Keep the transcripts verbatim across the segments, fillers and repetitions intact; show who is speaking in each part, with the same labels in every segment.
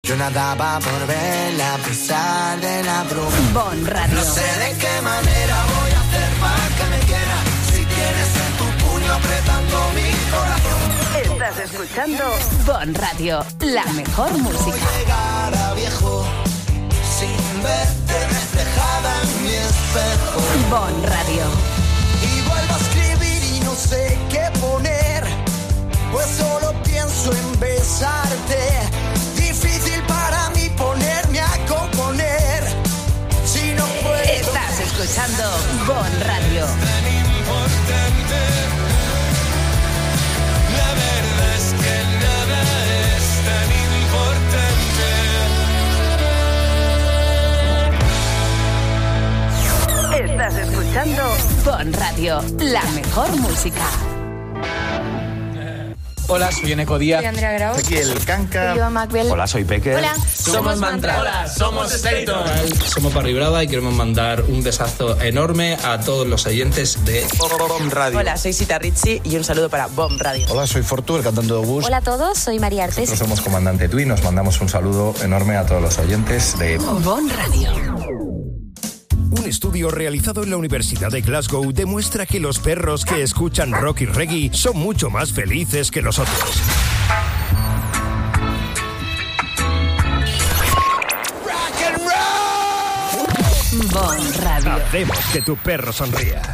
Speaker 1: Yo nadaba por verla a pesar de la bruma.
Speaker 2: Bon Radio.
Speaker 1: No sé de qué manera voy a hacer para que me quiera. Si tienes en tu puño apretando mi corazón.
Speaker 2: Estás escuchando Bon Radio, la mejor música.
Speaker 1: Llegar a viejo sin verte reflejada en mi espejo.
Speaker 2: Bon Radio.
Speaker 1: Y vuelvo a escribir y no sé qué poner, pues solo pienso en besarte. Difícil para mí ponerme a componer si no puedo.
Speaker 2: Estás escuchando Bon Radio.
Speaker 1: Tan importante. La verdad es que nada es tan importante.
Speaker 2: Estás escuchando Bon Radio, la mejor música.
Speaker 3: Hola, soy Eneco Díaz.
Speaker 4: Soy Andrea Grau.
Speaker 5: Aquí el Canca.
Speaker 4: Soy yo, Macbel.
Speaker 6: Hola, soy Peque.
Speaker 4: Hola,
Speaker 3: Somos Mantra.
Speaker 7: Hola, somos Staton.
Speaker 3: Somos Barry Brava y queremos mandar un besazo enorme a todos los oyentes de
Speaker 6: Bon Radio.
Speaker 8: Hola, soy Sita Ritchie y un saludo para Bon Radio.
Speaker 5: Hola, soy Fortu, el cantante de Bus.
Speaker 4: Hola a todos, soy María Artes.
Speaker 5: Nosotros somos Comandante Tui, nos mandamos un saludo enorme a todos los oyentes de
Speaker 2: Bon Radio.
Speaker 9: Un estudio realizado en la Universidad de Glasgow demuestra que los perros que escuchan rock y reggae son mucho más felices que los otros.
Speaker 2: Bon Radio.
Speaker 9: Hacemos que tu perro sonría.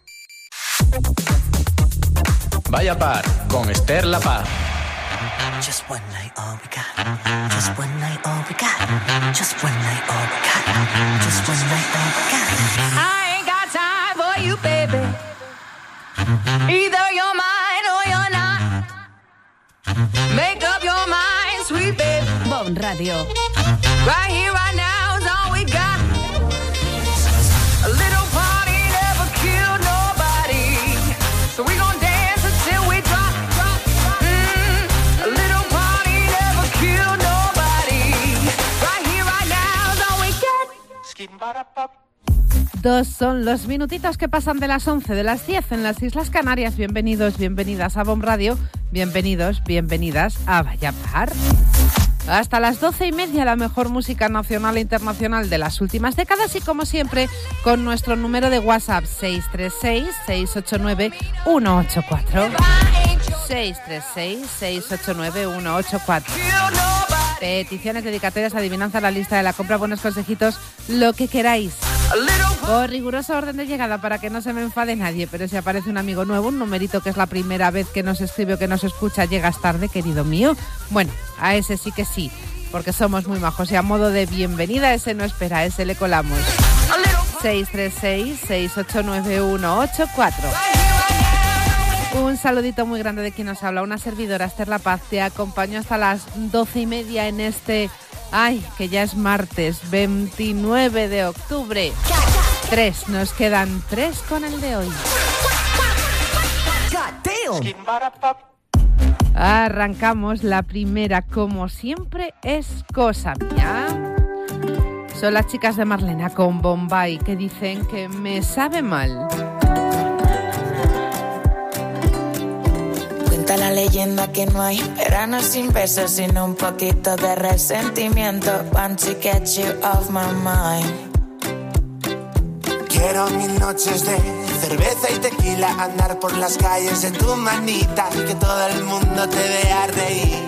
Speaker 3: Vaya Par con Esther La Paz.
Speaker 10: Just one night, all we got. Just one night, all we got. Just one night, all we got. Just one night, all we got.
Speaker 11: I ain't got time for you, baby. Either you're mine or you're not. Make up your mind, sweet baby.
Speaker 2: Bon Radio.
Speaker 11: Right here, right now is all we got. A little party never killed nobody. So we gon' dance until we drop, drop, drop. Mm, a little party never killed nobody. Right here, right now is all we get.
Speaker 12: Dos son los minutitos que pasan de las once, de las diez en las Islas Canarias. Bienvenidos, bienvenidas a Bon Radio. Bienvenidos, bienvenidas a Vaya Par. Hasta las doce y media, la mejor música nacional e internacional de las últimas décadas y, como siempre, con nuestro número de WhatsApp seis tres seis, seis ocho nueve, uno ocho cuatro. seis tres seis, seis ocho nueve, uno ocho cuatro. Peticiones, dedicatorias, adivinanza, la lista de la compra, buenos consejitos, lo que queráis. Por riguroso orden de llegada para que no se me enfade nadie, pero si aparece un amigo nuevo, un numerito que es la primera vez que nos escribe o que nos escucha, llegas tarde, querido mío. Bueno, a ese sí que sí, porque somos muy majos y a modo de bienvenida, ese no espera, a ese le colamos. seis tres seis, seis ocho nueve, uno ocho cuatro. Un saludito muy grande de quien nos habla, una servidora, Esther La Paz. Te acompaño hasta las doce y media en este... Ay, que ya es martes, veintinueve de octubre. Tres, nos quedan tres con el de hoy. Arrancamos, la primera, como siempre, es cosa mía. Son las chicas de Marlena con Bombay que dicen que me sabe mal.
Speaker 10: Cuenta la leyenda que no hay verano sin besos, sino un poquito de resentimiento. Want to get you off my mind.
Speaker 1: Quiero mil noches de cerveza y tequila, andar por las calles en tu manita, que todo el mundo te vea reír.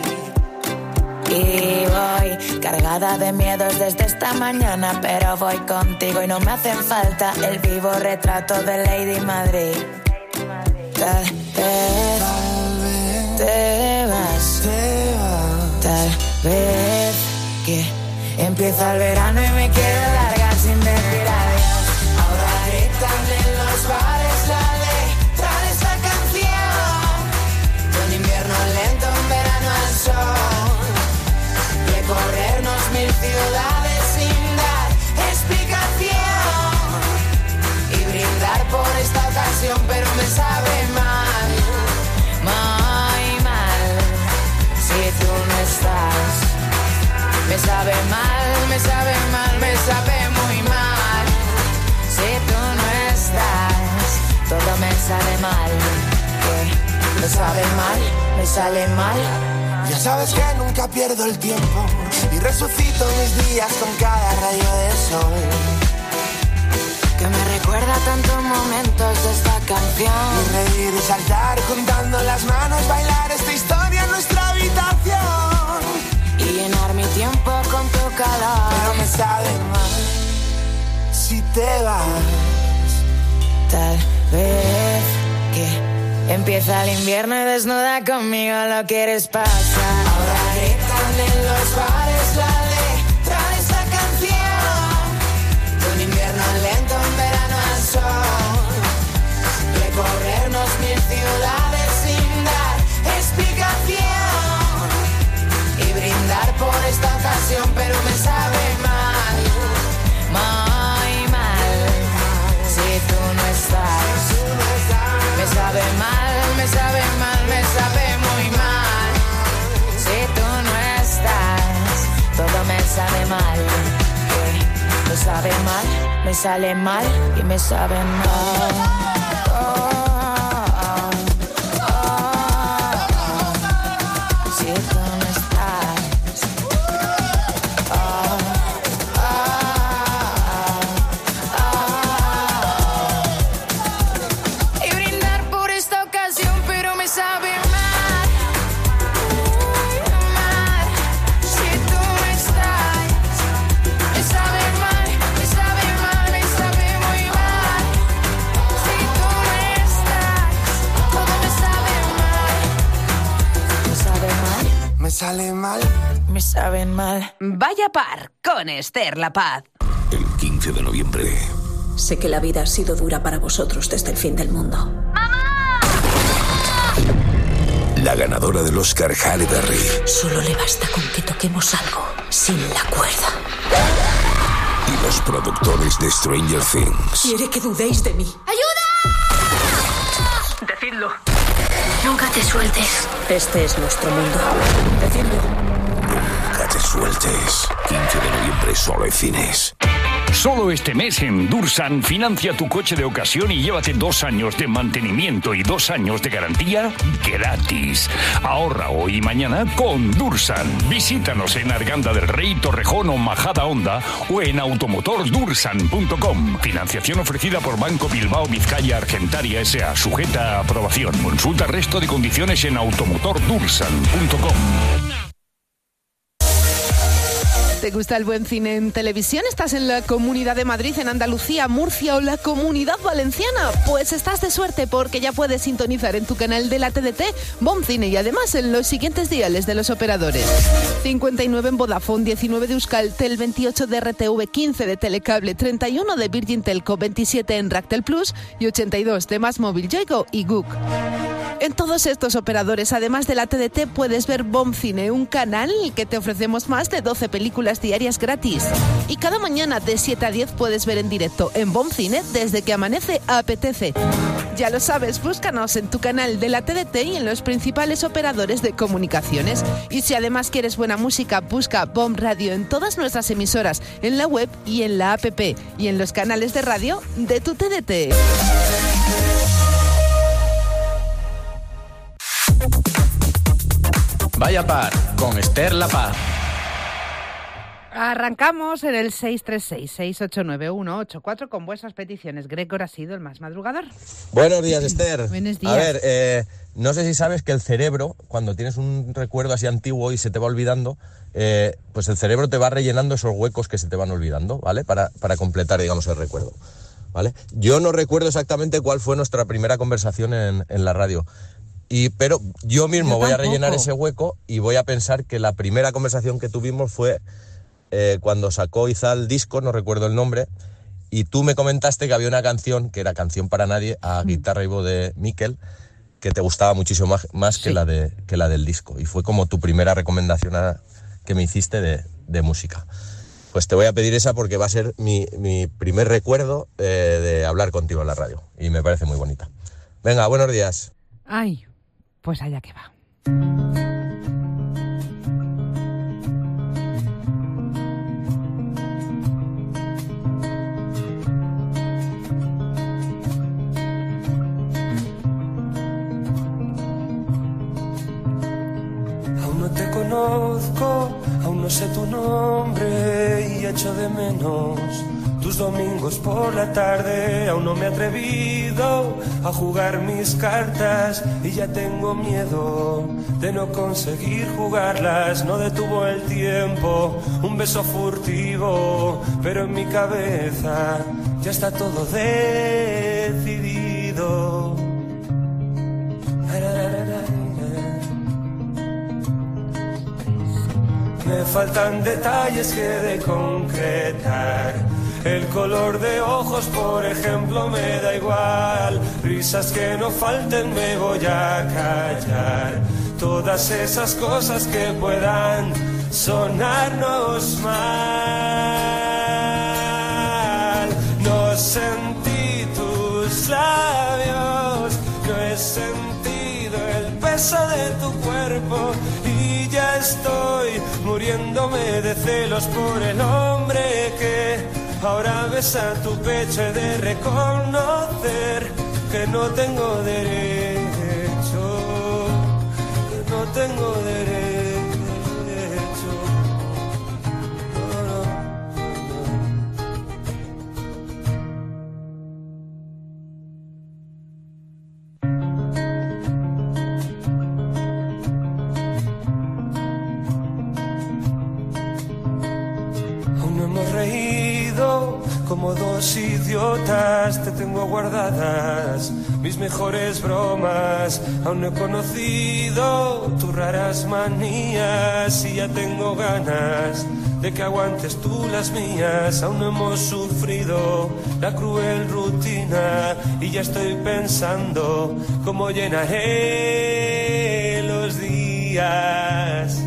Speaker 10: Y voy cargada de miedos desde esta mañana, pero voy contigo y no me hacen falta el vivo retrato de Lady Madrid. Tal vez te vas,
Speaker 1: te vas.
Speaker 10: Tal vez que empieza el verano y me quiero largar sin decir adiós.
Speaker 1: Ahora gritan en los bares la letra de esta canción. De un invierno lento, un verano al sol. Recorrernos mil ciudades sin dar explicación. Y brindar por esta ocasión, pero me sabe mal.
Speaker 10: Muy mal, si tú no estás. Me sabe mal, me sabe mal, me sabe muy mal. Si tú no estás, todo me sale mal. ¿Qué? Me sabe mal, me sale mal.
Speaker 1: Ya sabes que nunca pierdo el tiempo y y resucito mis días con cada rayo de sol
Speaker 10: que me recuerda tantos momentos de esta canción.
Speaker 1: Y reír y saltar juntando las manos, bailar esta historia en nuestra habitación
Speaker 10: y llenar mi tiempo con tu calor.
Speaker 1: Pero me sabe mal si te vas.
Speaker 10: Tal vez que empieza el invierno y desnuda conmigo lo quieres pasar.
Speaker 1: Ahora gritan en los bares la letra de esta canción, de un invierno lento, un verano al sol, recorrernos mil ciudades sin dar explicación y brindar por esta ocasión, pero me sabe mal,
Speaker 10: muy mal, si tú no estás. Me sabe mal, me sabe mal, me sabe muy mal. Si tú no estás, todo me sabe mal. Me sabe mal, me sale mal y me sabe mal. Oh, oh, oh, oh. Si tú no estás. Oh, oh, oh, oh. Y brindar por esta ocasión, pero me sabe mal, mal. Si tú no estás, me sabe mal, me sabe mal, me sabe muy mal. Si tú no estás, todo me sabe mal. Me sabe mal,
Speaker 1: me sale mal,
Speaker 10: me saben mal.
Speaker 2: Vaya par con Esther La Paz.
Speaker 9: El quince de noviembre.
Speaker 6: Sé que la vida ha sido dura para vosotros desde el fin del mundo.
Speaker 9: La ganadora del Oscar, Halle Berry.
Speaker 6: Solo le basta con que toquemos algo sin la cuerda.
Speaker 9: Y los productores de Stranger Things.
Speaker 6: Quiere que dudéis de mí.
Speaker 11: ¡Ayuda! Decidlo.
Speaker 6: Nunca te sueltes. Este es nuestro mundo. Decidlo.
Speaker 9: Nunca te sueltes. quince de noviembre, solo en cines.
Speaker 7: Solo este mes en Dursan financia tu coche de ocasión y llévate dos años de mantenimiento y dos años de garantía gratis. Ahorra hoy y mañana con Dursan. Visítanos en Arganda del Rey, Torrejón o Majada Honda o en automotor dursan punto com. Financiación ofrecida por Banco Bilbao Vizcaya Argentaria S A. Sujeta a aprobación. Consulta resto de condiciones en automotor dursan punto com.
Speaker 12: ¿Te gusta el buen cine en televisión? ¿Estás en la Comunidad de Madrid, en Andalucía, Murcia o la Comunidad Valenciana? Pues estás de suerte porque ya puedes sintonizar en tu canal de la T D T Bon Cine y además en los siguientes diales de los operadores. cincuenta y nueve en Vodafone, diecinueve de Euskaltel, veintiocho de R T V, quince de Telecable, treinta y uno de Virgin Telco, veintisiete en Ractel Plus y ochenta y dos de Más Móvil, Yoigo y Guk. En todos estos operadores, además de la T D T, puedes ver Bon Cine, un canal que te ofrecemos más de doce películas diarias gratis. Y cada mañana de siete a diez puedes ver en directo en Bon Cine desde que amanece apetece. Ya lo sabes, búscanos en tu canal de la T D T y en los principales operadores de comunicaciones. Y si además quieres buena música, busca Bon Radio en todas nuestras emisoras, en la web y en la app y en los canales de radio de tu T D T.
Speaker 3: Vaya par con Esther La Paz.
Speaker 12: Arrancamos en el seis tres seis, seis ocho nueve, uno ocho cuatro con vuestras peticiones. Gregor ha sido el más madrugador.
Speaker 5: Buenos días, Esther.
Speaker 12: Buenos días.
Speaker 5: A ver, eh, no sé si sabes que el cerebro, cuando tienes un recuerdo así antiguo y se te va olvidando, eh, pues el cerebro te va rellenando esos huecos que se te van olvidando, ¿vale? Para, para completar, digamos, el recuerdo, ¿vale? Yo no recuerdo exactamente cuál fue nuestra primera conversación en, en la radio. Y, pero yo mismo yo voy a rellenar ese hueco y voy a pensar que la primera conversación que tuvimos fue eh, cuando sacó Izal disco, no recuerdo el nombre, y tú me comentaste que había una canción, que era Canción para Nadie, a guitarra y voz de Miquel, que te gustaba muchísimo más, más sí. que, la de, que la del disco. Y fue como tu primera recomendación a, que me hiciste de, de música. Pues te voy a pedir esa porque va a ser mi, mi primer recuerdo eh, de hablar contigo en la radio. Y me parece muy bonita. Venga, buenos días.
Speaker 12: Ay, pues allá que va.
Speaker 13: Aún no te conozco, aún no sé tu nombre. hombre y echo de menos tus domingos por la tarde. Aún no me he atrevido a jugar mis cartas y ya tengo miedo de no conseguir jugarlas. No detuvo el tiempo, un beso furtivo, pero en mi cabeza ya está todo decidido. Me faltan detalles que de concretar. El color de ojos, por ejemplo, me da igual. Risas que no falten, me voy a callar. Todas esas cosas que puedan sonarnos mal. No sentí tus labios, no he sentido el peso de tu cuerpo. Y ya estoy muriéndome de celos por el hombre que ahora besa tu pecho. He de reconocer que no tengo derecho, que no tengo derecho. No, no, como dos idiotas te tengo guardadas mis mejores bromas. Aún no he conocido tus raras manías y ya tengo ganas de que aguantes tú las mías. Aún no hemos sufrido la cruel rutina y ya estoy pensando cómo llenaré los días.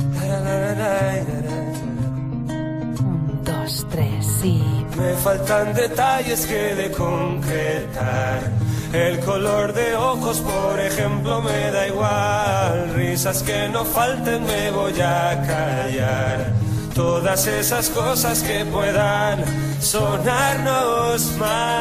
Speaker 12: Un, dos, tres, sí.
Speaker 13: Me faltan detalles que de concretar. El color de ojos, por ejemplo, me da igual. Risas que no falten, me voy a callar. Todas esas cosas que puedan sonarnos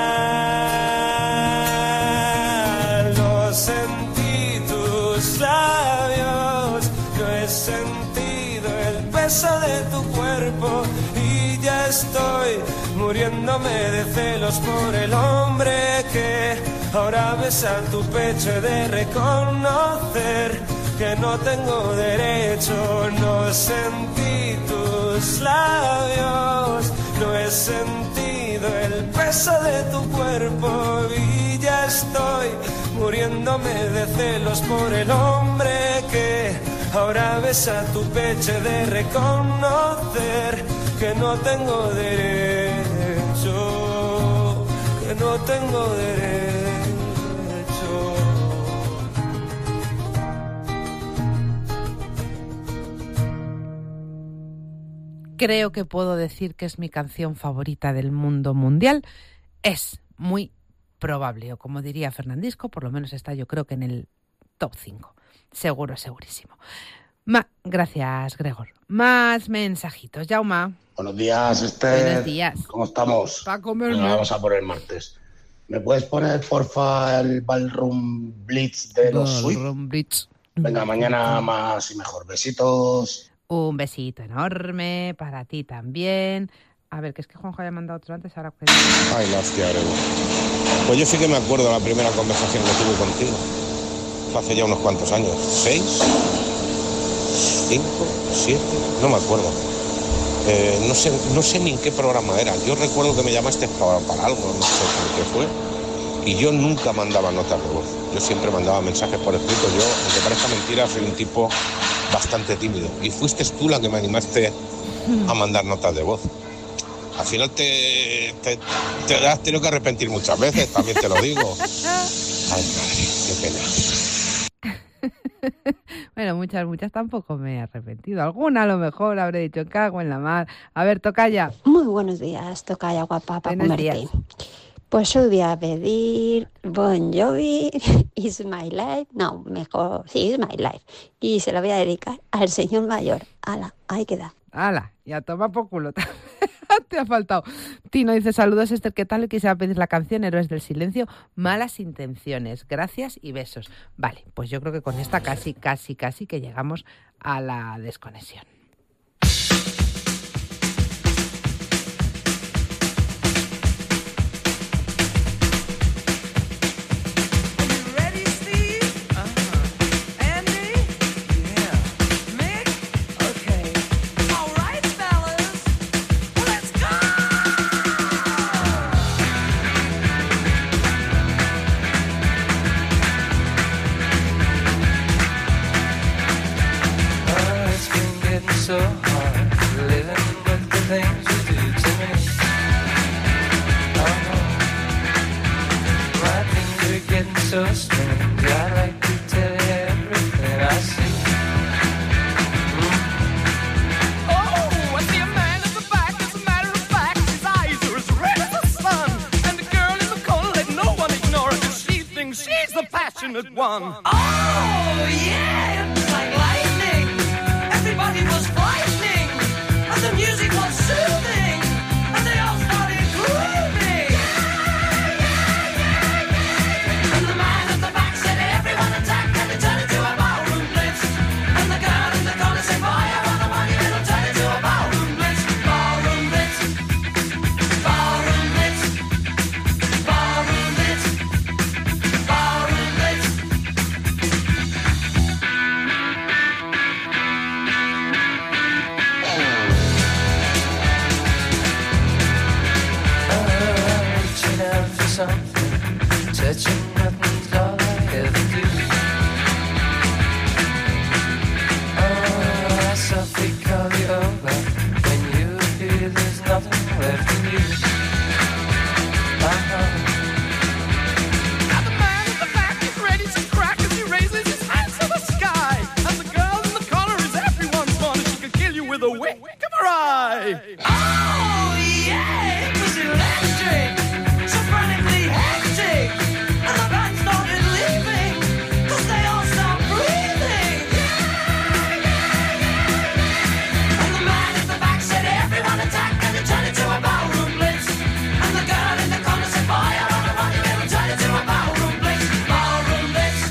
Speaker 13: mal. No sentí tus labios, no he sentido el peso de tu cuerpo. Y ya estoy muriéndome de celos por el hombre que ahora besa tu pecho. He de reconocer que no tengo derecho. No sentí tus labios, no he sentido el peso de tu cuerpo. Y ya estoy muriéndome de celos por el hombre que ahora besa tu pecho. He de reconocer que no tengo derecho, que no tengo derecho.
Speaker 12: Creo que puedo decir que es mi canción favorita del mundo mundial. Es muy probable, o como diría Fernandisco, por lo menos está yo creo que en el top cinco. Seguro, segurísimo. Ma, gracias, Gregor. Más mensajitos. Jauma.
Speaker 14: Buenos días, Esther.
Speaker 12: Buenos días.
Speaker 14: ¿Cmo estamos?
Speaker 12: Pa' comerme.
Speaker 14: Venga, vamos a por el martes. ¿Me puedes poner, porfa, el Ballroom Blitz de los Sweet?
Speaker 12: Ballroom Blitz.
Speaker 14: Venga, mañana más y mejor. Besitos.
Speaker 12: Un besito enorme para ti también. A ver, que es que Juanjo había mandado otro antes, ahora...
Speaker 15: Ay, la hostia, Grego. Pues yo sí que me acuerdo de la primera conversación que tuve contigo. Fue hace ya unos cuantos años. ¿Seis? ¿Cinco? ¿Siete? No me acuerdo. Eh, no sé, no sé ni en qué programa era. Yo recuerdo que me llamaste para, para algo, no sé por qué fue. Y yo nunca mandaba notas de voz. Yo siempre mandaba mensajes por escrito. Yo, aunque parezca mentira, soy un tipo bastante tímido. Y fuiste tú la que me animaste a mandar notas de voz. Al final te, te, te has tenido que arrepentir muchas veces, también te lo digo. Ay, madre, qué pena.
Speaker 12: Bueno, muchas, muchas tampoco me he arrepentido. Alguna a lo mejor habré dicho, cago en la mar. A ver, tocaya.
Speaker 16: Muy buenos días, tocaya guapa para comerte. Días. Pues hoy voy a pedir Bon Jovi, It's My Life. No, mejor, sí, It's My Life. Y se lo voy a dedicar al señor mayor. Ala, ahí queda.
Speaker 12: Ala, ya toma por culo. Te ha faltado. Tino dice, saludos Esther, ¿qué tal? Quisiera pedir la canción Héroes del Silencio, Malas Intenciones. Gracias y besos. Vale, pues yo creo que con esta casi, casi, casi que llegamos a la desconexión.
Speaker 11: passionate one. Oh, yeah, it was like lightning. Everybody was frightening, and the music was soothing, and they all started grooving. And the man at the back said, everyone attack, and it turned into a ballroom blitz. And the girl in the corner said, boy, I wanna want you, it'll turn into a ballroom blitz. Ballroom blitz. Ballroom blitz. Ballroom blitz. Ballroom blitz. Reaching out for something, touching nothing's all I ever do. Oh, I softly call you over when you feel there's nothing left in you. Uh-huh. Now the man in the back is ready to crack as he raises his hands to the sky. And the girl in the corner is everyone's fun, and she can kill you with a wink of her eye. Oh, yeah, it was electric, so frantically hectic. And the band started leaving, 'cause they all stopped breathing. And the man in the back said, everyone attack, and it turned into a ballroom blitz. And the girl in the corner said, boy, I wanna want you, it'll turn into a ballroom blitz. Ballroom blitz.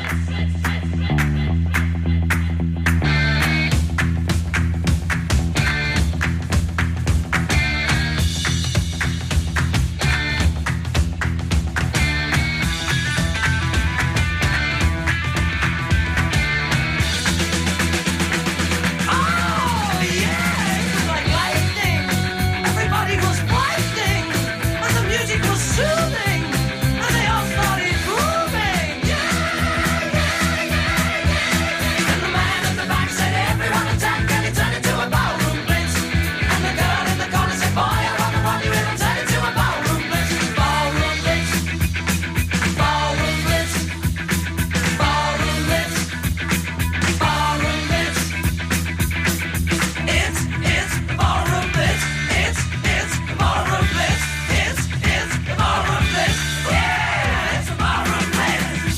Speaker 11: Oh, yeah, it was like lightning. Everybody was frightening, and the music was soothing, and they all started grooving. And the man at the back said, everyone attack, and it turned into a ballroom blitz. And the girl in the corner said, boy, I wanna want you, it'll turn into a ballroom blitz. Ballroom blitz. Ballroom blitz. Ballroom blitz. Ballroom blitz. It's, it's the ballroom blitz. It's, it's the ballroom blitz. It's, it's the ballroom blitz. Yeah, it's the ballroom blitz.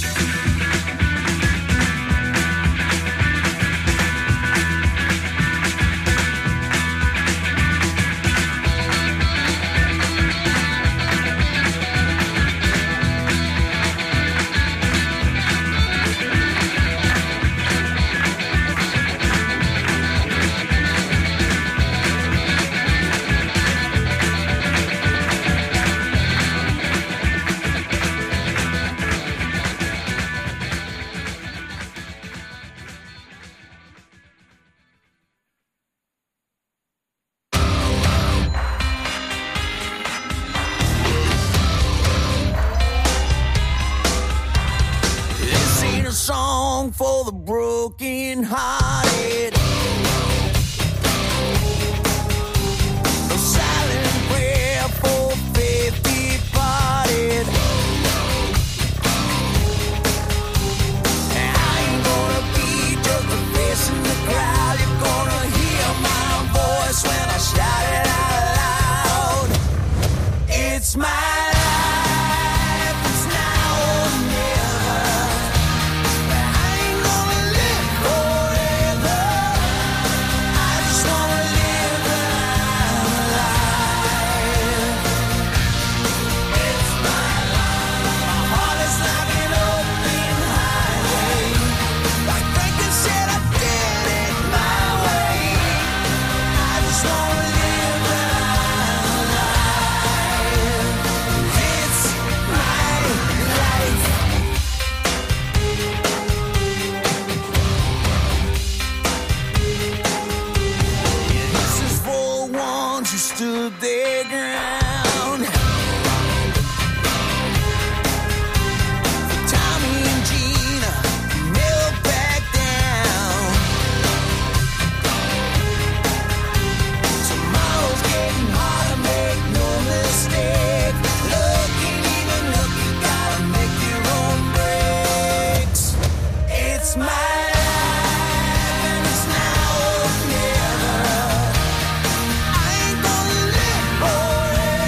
Speaker 11: This ain't a song for the broken hearted. A silent prayer for faith departed. I ain't gonna be just a face in the crowd. You're gonna hear my voice when I shout it out loud. It's my life, it's now or never. I ain't gonna live forever. I just wanna live my life. It's my life. My heart is like an open highway. Like Franklin said, I did it my way. I just wanna live my life. It's my life. This is for ones who stood their ground. For Tommy and Gina, who never backed down. Tomorrow's getting harder, make no mistake. Look ain't even look, you gotta make your own breaks. It's my life, and it's now or never. I ain't gonna live forever.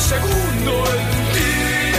Speaker 13: segundo en ti.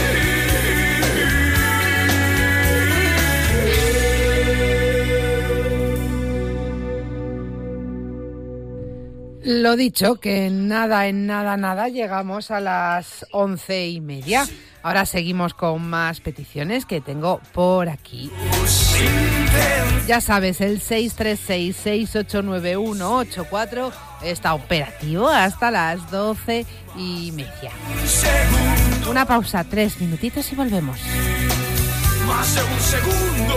Speaker 12: Lo dicho, que en nada, en nada, nada, llegamos a las once y media. Ahora seguimos con más peticiones que tengo por aquí. Ya sabes, el seis tres seis, seis ocho nueve, uno ocho cuatro está operativo hasta las doce y media. Una pausa, tres minutitos y volvemos.
Speaker 13: Más de un segundo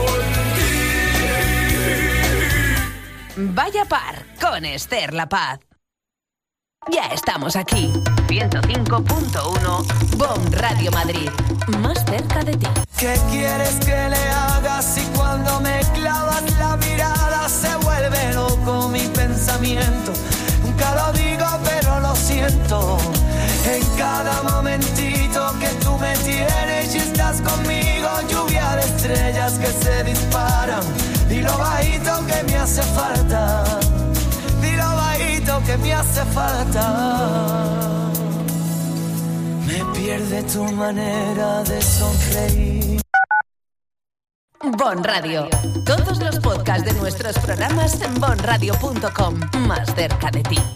Speaker 13: en ti.
Speaker 2: Vaya par con Esther La Paz. Ya estamos aquí. ciento cinco punto uno Bon Radio Madrid. Más cerca de ti.
Speaker 1: ¿Qué quieres que le haga si cuando me clavas la mirada se vuelve loco mi pensamiento? Nunca lo digo pero lo siento. En cada momentito que tú me tienes y estás conmigo, lluvia de estrellas que se disparan. Dilo bajito que me hace falta. Dilo bajito que me hace falta. Me pierde tu manera de sonreír.
Speaker 2: Bon Radio. Todos los podcasts de nuestros programas en bon radio punto com. Más cerca de ti.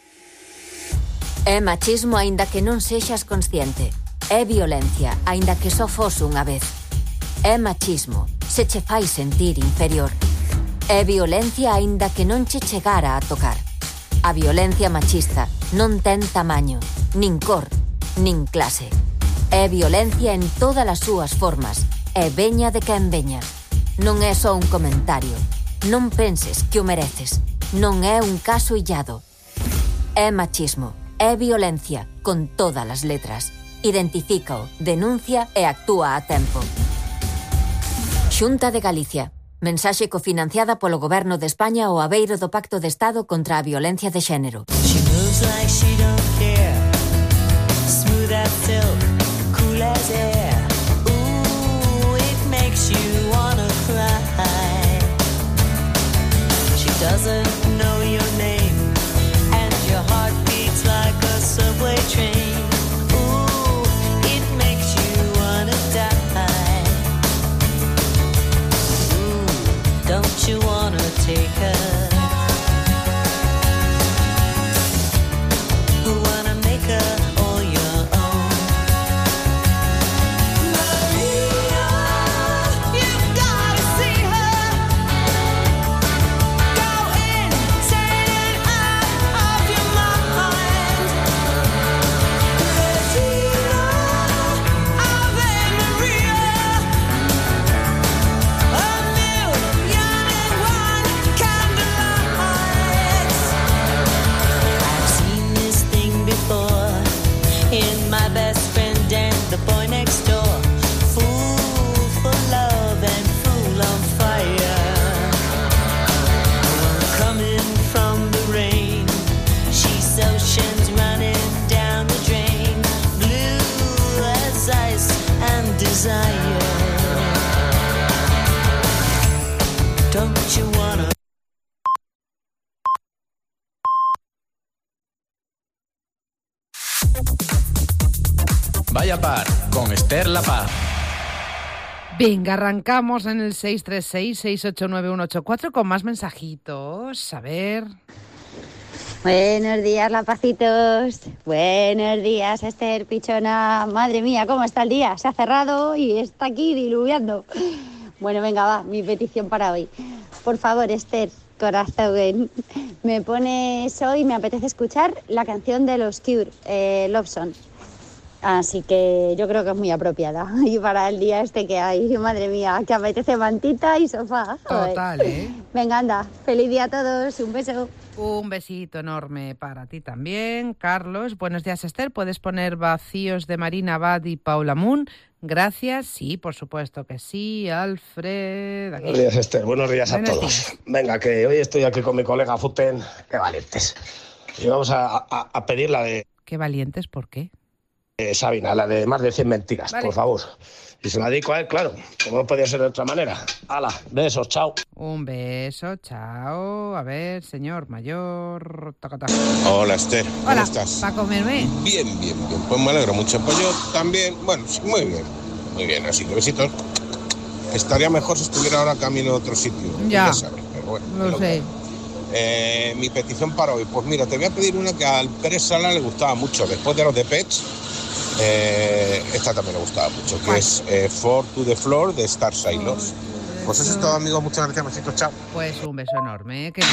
Speaker 17: É machismo aínda que non sexas consciente. É violencia aínda que só fose unha vez. É machismo se che fai sentir inferior. É violencia aínda que non che chegara a tocar. A violencia machista non ten tamaño, nin cor, nin clase. É violencia en todas as súas formas. É veña de quen veña. Non é só un comentario. Non penses que o mereces. Non é un caso illado. É machismo. É violencia, con todas as letras. Identifícao, denuncia e actúa a tempo. Xunta de Galicia. Mensaxe cofinanciada polo Goberno de España ao abeiro do Pacto de Estado contra a violencia de xénero.
Speaker 1: She moves like she don't care. Smooth as silk, cool as air. Ooh, it makes you wanna cry. She doesn't know your name, and your heart beats like a subway train. Ooh, it makes you wanna die. Ooh, don't you wanna take her? Wanna make her all your own. Maria, you've gotta see her. Go insane and out of your mind. Regina, Ave Maria. A million and one candlelights. I've seen this thing before in my best friend and the boy next door. Fool for love and fool on fire. Coming from the rain, she's oceans running down the drain. Blue as ice and desire. Don't you wanna?
Speaker 3: Vaya par con Esther La Paz.
Speaker 12: Venga, arrancamos en el seis tres seis, seis ocho nueve, uno ocho cuatro con más mensajitos. A ver.
Speaker 16: Buenos días, lapacitos. Buenos días, Esther Pichona. Madre mía, ¿cómo está el día? Se ha cerrado y está aquí diluviando. Bueno, venga, va, mi petición para hoy. Por favor, Esther, corazón, me pones hoy, me apetece escuchar la canción de los Cure, eh, Love Song. Así que yo creo que es muy apropiada. Y para el día este que hay, madre mía, que apetece mantita y sofá. Joder.
Speaker 12: Total, ¿eh?
Speaker 16: Venga, anda. Feliz día a todos. Un beso.
Speaker 12: Un besito enorme para ti también, Carlos. Buenos días, Esther. ¿Puedes poner Vacíos de Marina Abad y Paula Moon? Gracias. Sí, por supuesto que sí. Alfred. Aquí.
Speaker 18: Buenos días, Esther. Buenos días
Speaker 12: Buenos
Speaker 18: a todos.
Speaker 12: días.
Speaker 18: Venga, que hoy estoy aquí con mi colega Futen. Qué valientes. Y vamos a, a, a pedir la de...
Speaker 12: Qué valientes, ¿por qué?
Speaker 18: Eh, Sabina, la de más de cien mentiras,
Speaker 12: Vale.
Speaker 18: por favor. Y se la dedico a él, claro, como no podía ser de otra manera. Hala, besos, chao.
Speaker 12: Un beso, chao. A ver, señor mayor. Taca, taca.
Speaker 15: Hola, Esther. ¿Cómo
Speaker 12: Hola,
Speaker 15: estás?
Speaker 12: ¿para comerme?
Speaker 15: Bien, bien, bien. Pues me alegro mucho. Pues yo también, bueno, sí, muy bien. Muy bien, así que besitos. Estaría mejor si estuviera ahora camino a otro sitio.
Speaker 12: Ya.
Speaker 15: sabes, pero bueno.
Speaker 12: Lo
Speaker 15: es lo que
Speaker 12: sé.
Speaker 15: hay. Eh, mi petición para hoy, pues mira, te voy a pedir una que al Pérez Sala le gustaba mucho. Después de los de Pets, eh, esta también le gustaba mucho, que
Speaker 12: ¿Cuál?
Speaker 15: es eh, Four to the Floor de Star Sailors. Pues eso es todo, amigos. Muchas gracias, besitos, chao.
Speaker 12: Pues un beso enorme, querido.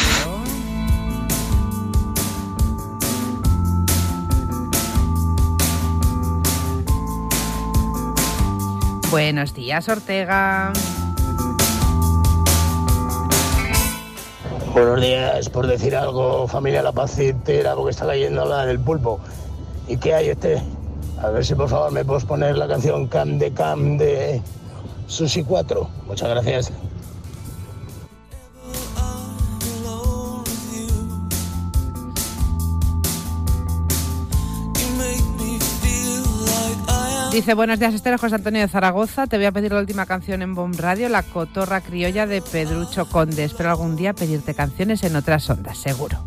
Speaker 12: Buenos días, Ortega.
Speaker 18: Buenos días, por decir algo, familia La Paz entera, porque está cayendo la del pulpo. ¿Y qué hay este? A ver si por favor me puedes poner la canción Cam de Cam de Susi cuatro. Muchas gracias.
Speaker 12: Dice, buenos días, Esther, José Antonio de Zaragoza. Te voy a pedir la última canción en Bomb Radio, La Cotorra Criolla de Pedrucho Conde. Espero algún día pedirte canciones en otras ondas, seguro.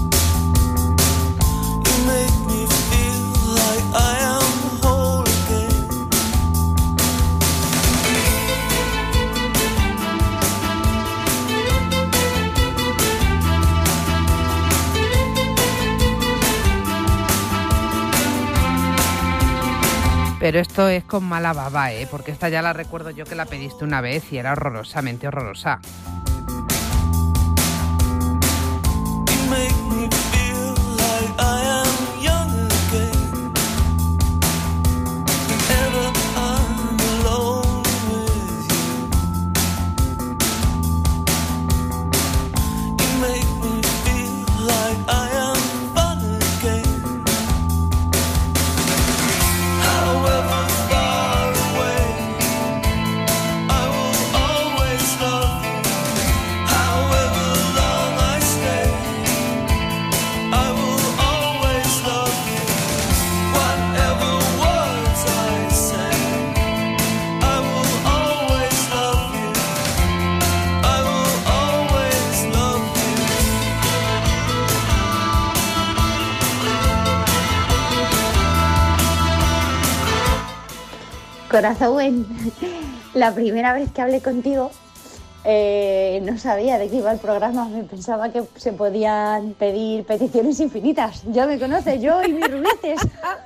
Speaker 12: Pero esto es con mala baba, ¿eh? Porque esta ya la recuerdo yo que la pediste una vez y era horrorosamente horrorosa.
Speaker 16: Corazón, la primera vez que hablé contigo eh, no sabía de qué iba el programa, me pensaba que se podían pedir peticiones infinitas. Ya me conoces, yo y mis rubices.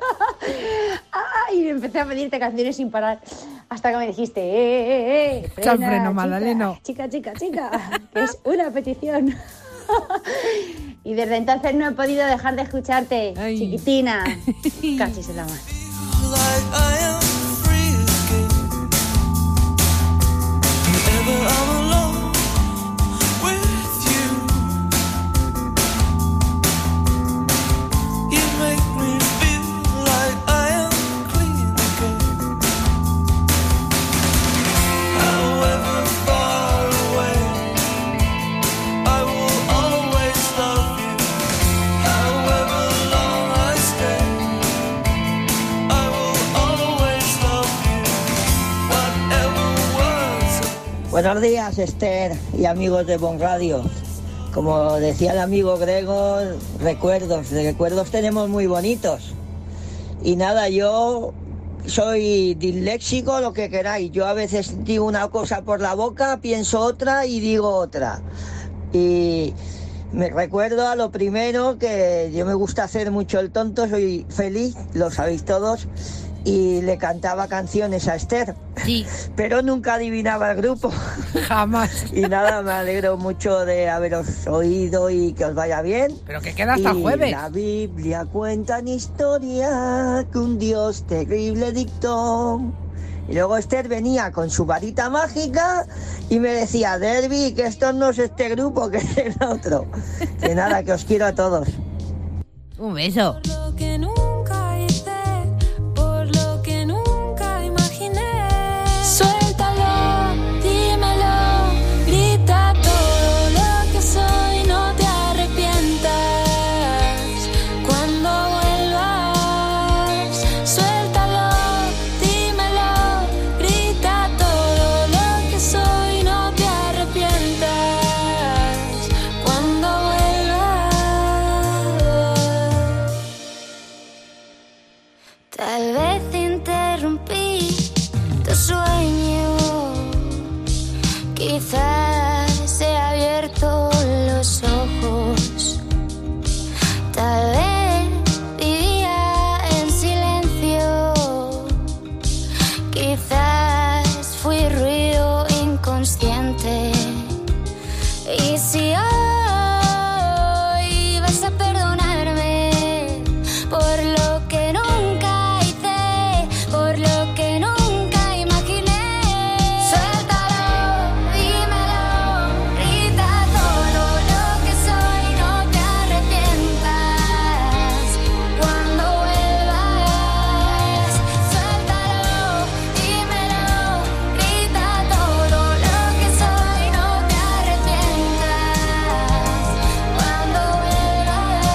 Speaker 16: Y empecé a pedirte canciones sin parar, hasta que me dijiste, eh, eh, eh, frena,
Speaker 12: Freno,
Speaker 16: chica,
Speaker 12: Magdaleno.
Speaker 16: chica, chica, chica, que es una petición. Y desde entonces no he podido dejar de escucharte, Ay. chiquitina. Casi se la mano.
Speaker 19: Buenos días, Esther y amigos de Bon Radio. Como decía el amigo Grego, recuerdos, recuerdos tenemos muy bonitos. Y nada, yo soy disléxico, lo que queráis. Yo a veces digo una cosa por la boca, pienso otra y digo otra. Y me recuerdo a lo primero que yo me gusta hacer mucho el tonto, soy feliz, lo sabéis todos. Y le cantaba canciones a Esther,
Speaker 12: sí.
Speaker 19: Pero nunca adivinaba el grupo.
Speaker 12: Jamás.
Speaker 19: Y nada, me alegro mucho de haberos oído y que os vaya bien.
Speaker 12: Pero que queda hasta
Speaker 19: y
Speaker 12: jueves.
Speaker 19: La Biblia cuenta en historia que un Dios terrible dictó. Y luego Esther venía con su varita mágica y me decía, Derby, que esto no es este grupo, que es el otro. Que nada, que os quiero a todos.
Speaker 12: Un beso.
Speaker 20: Suelta Tal vez interrumpí tu sueño, quizás he abierto los ojos, tal vez vivía en silencio, quizás fui ruido inconsciente. Y si hoy vas a perdonarme por lo que nunca hice, por lo que nunca imaginé, suéltalo, dímelo, grita todo lo que soy, no te arrepientas cuando vuelvas, suéltalo, dímelo, grita todo lo que soy, no te arrepientas cuando vuelvas.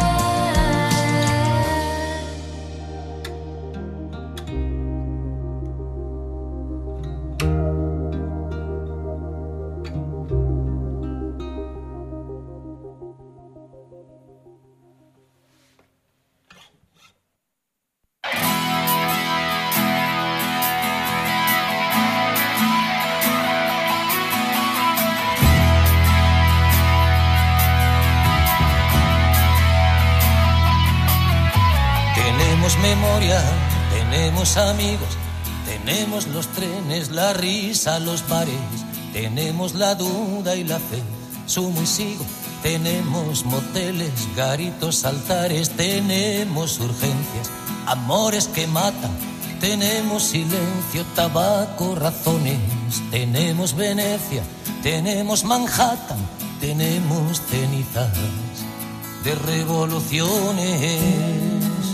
Speaker 21: Tenemos memoria, tenemos amigos, tenemos los trenes, la risa, los bares, tenemos la duda y la fe, sumo y sigo, tenemos moteles, garitos, altares, tenemos urgencias, amores que matan, tenemos silencio, tabaco, razones, tenemos Venecia, tenemos Manhattan, tenemos cenizas de revoluciones.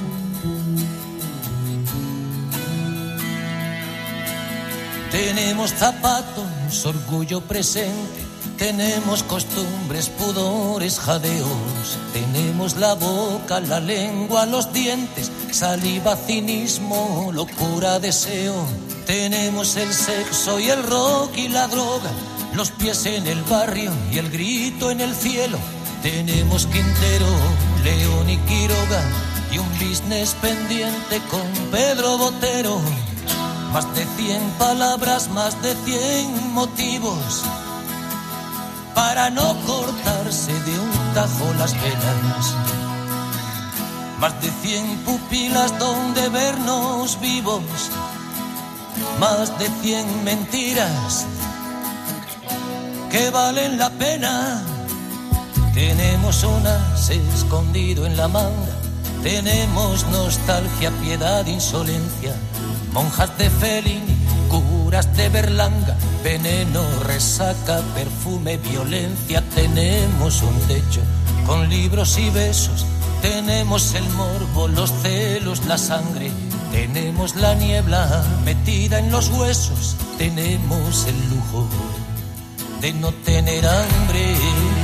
Speaker 21: Tenemos zapatos, orgullo presente, tenemos costumbres, pudores, jadeos, tenemos la boca, la lengua, los dientes, saliva, cinismo, locura, deseo, tenemos el sexo y el rock y la droga, los pies en el barrio y el grito en el cielo, tenemos Quintero, León y Quiroga y un business pendiente con Pedro Botero. Más de cien palabras, más de cien motivos para no cortarse de un tajo las venas. Más de cien pupilas donde vernos vivos. Más de cien mentiras que valen la pena. Tenemos unas escondido en la manga. Tenemos nostalgia, piedad, insolencia. Monjas de Fellini, curas de Berlanga, veneno, resaca, perfume, violencia. Tenemos un techo con libros y besos. Tenemos el morbo, los celos, la sangre. Tenemos la niebla metida en los huesos. Tenemos el lujo de no tener hambre.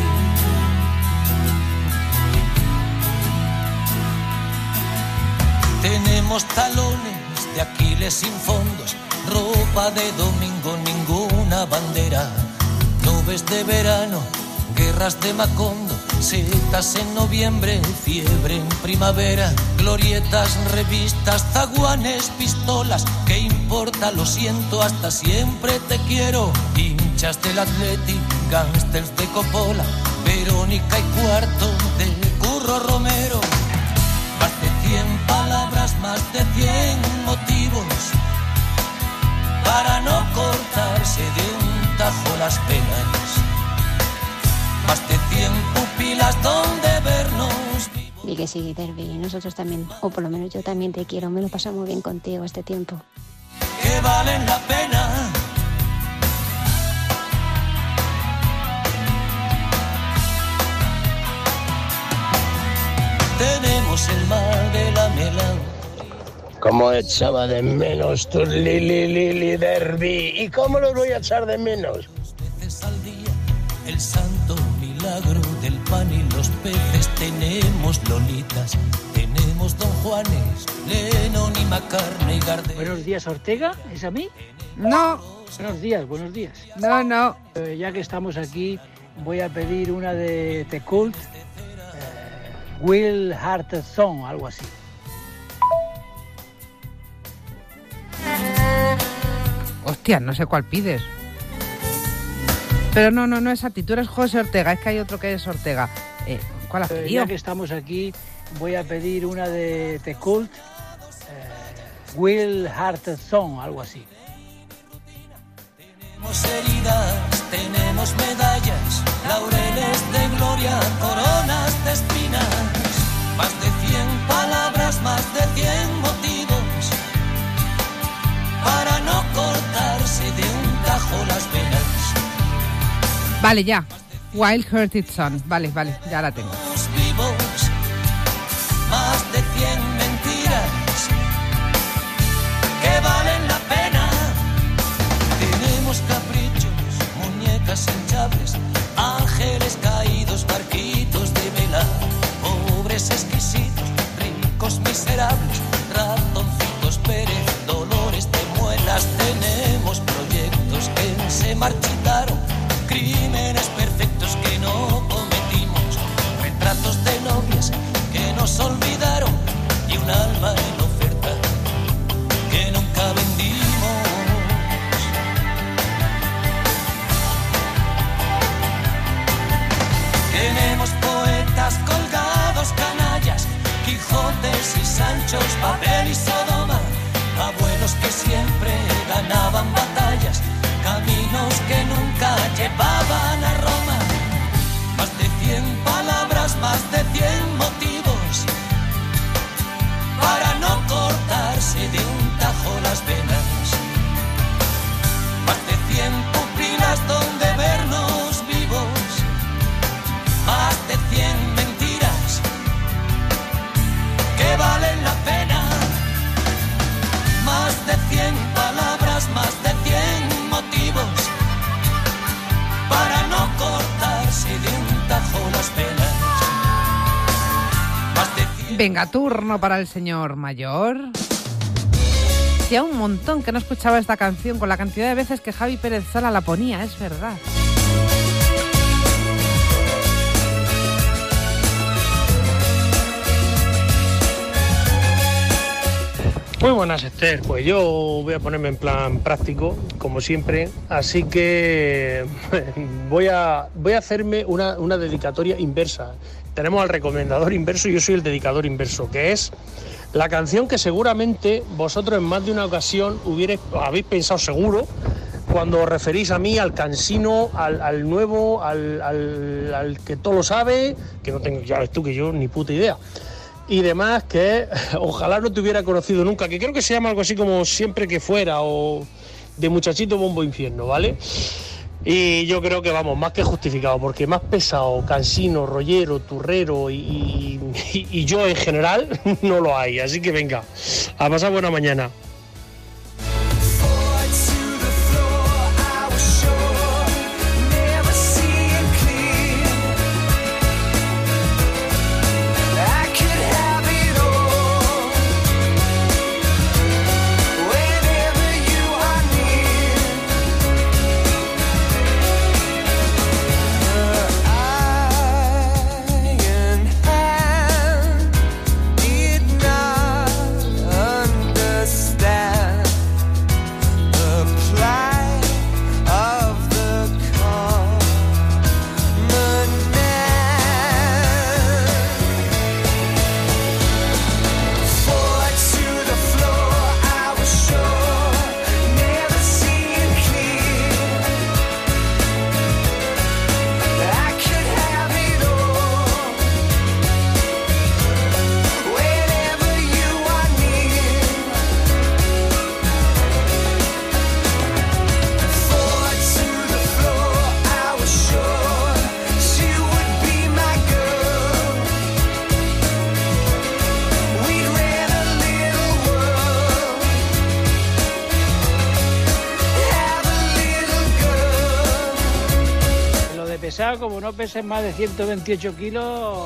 Speaker 21: Tenemos talones de Aquiles sin fondos, ropa de domingo, ninguna bandera, nubes de verano, guerras de Macondo, setas en noviembre, fiebre en primavera, glorietas, revistas, zaguanes, pistolas, ¿qué importa? Lo siento, hasta siempre te quiero, hinchas del Athletic, gángsters de Coppola, Verónica y Cuarto de Curro Romero. Más de cien palabras, más de cien motivos para no cortarse de un tajo las penas. Más de cien pupilas donde vernos vivos.
Speaker 16: Y que sí, Derby, nosotros también, o por lo menos yo también te quiero, me lo paso muy bien contigo este tiempo.
Speaker 21: Que valen la pena. Tenemos el mal de la melancolía.
Speaker 18: Cómo echaba de menos tu Lili Lili Derby. ¿Y cómo los voy a echar de menos?
Speaker 21: Veces al día, el santo milagro del pan y los peces. Tenemos lolitas, tenemos Don Juanes, Lennon y McCartney, Gardel.
Speaker 22: Buenos días, Ortega, ¿es a mí?
Speaker 12: No.
Speaker 22: Buenos días, buenos días.
Speaker 12: No, no.
Speaker 22: Eh, ya que estamos aquí, voy a pedir una de The Cult, eh, Will Heart Song, algo así.
Speaker 12: Hostia, no sé cuál pides. Pero no, no, no es a ti. Tú eres José Ortega. Es que hay otro que es Ortega. Eh, ¿Cuál has
Speaker 22: Eh,
Speaker 12: pedido?
Speaker 22: ya que estamos aquí, voy a pedir una de The Cult, eh, Will Heart Song, algo así.
Speaker 21: Tenemos heridas, tenemos medallas, laureles de gloria, coronas de espinas, más de cien palabras, más de cien motivos para no cortarse de un tajo las venas.
Speaker 12: Vale, ya. Wild Hearted Son. Vale, vale, ya la tengo.
Speaker 21: Vivos, más de cien mentiras que valen la pena. Tenemos caprichos, muñecas hinchables, ángeles caídos, barquitos de vela, pobres exquisitos, ricos miserables, ratoncitos Pérez, dolores de muelas. Tenemos proyectos que se marchitaron, crímenes perfectos que no cometimos, retratos de novias que nos olvidaron y un alma en oferta que nunca vendimos. Tenemos poetas colgados, canallas, Quijotes y Sanchos, Babel y Sodoma, abuelos que siempre ganaban batallas, caminos que nunca llevaban a Roma, más de cien palabras, más de cien motivos para no cortarse de un tajo las venas, más de cien pupilas donde vernos vivos, más de cien mentiras que valen la pena, más de cien palabras, más de cien motivos para no cortarse de un tajo las penas. Más de cien...
Speaker 12: Venga, turno para el señor mayor. Hacía un montón que no escuchaba esta canción con la cantidad de veces que Javi Pérez Sala la ponía, es verdad.
Speaker 4: Muy buenas, Esther. Pues yo voy a ponerme en plan práctico, como siempre, así que voy a, voy a hacerme una, una dedicatoria inversa. Tenemos al recomendador inverso y yo soy el dedicador inverso, que es la canción que seguramente vosotros en más de una ocasión hubierais, habéis pensado seguro cuando os referís a mí, al cansino, al, al nuevo, al, al, al que todo lo sabe, que no tengo, ya ves tú que yo ni puta idea. Y demás, que ojalá no te hubiera conocido nunca, que creo que se llama algo así como Siempre que fuera, o de Muchachito Bombo Infierno, ¿vale? Y yo creo que vamos, más que justificado, porque más pesado, cansino, rollero, turrero y, y, y yo en general no lo hay, así que venga, a pasar buena mañana.
Speaker 22: Como no pesen más de ciento veintiocho kilos.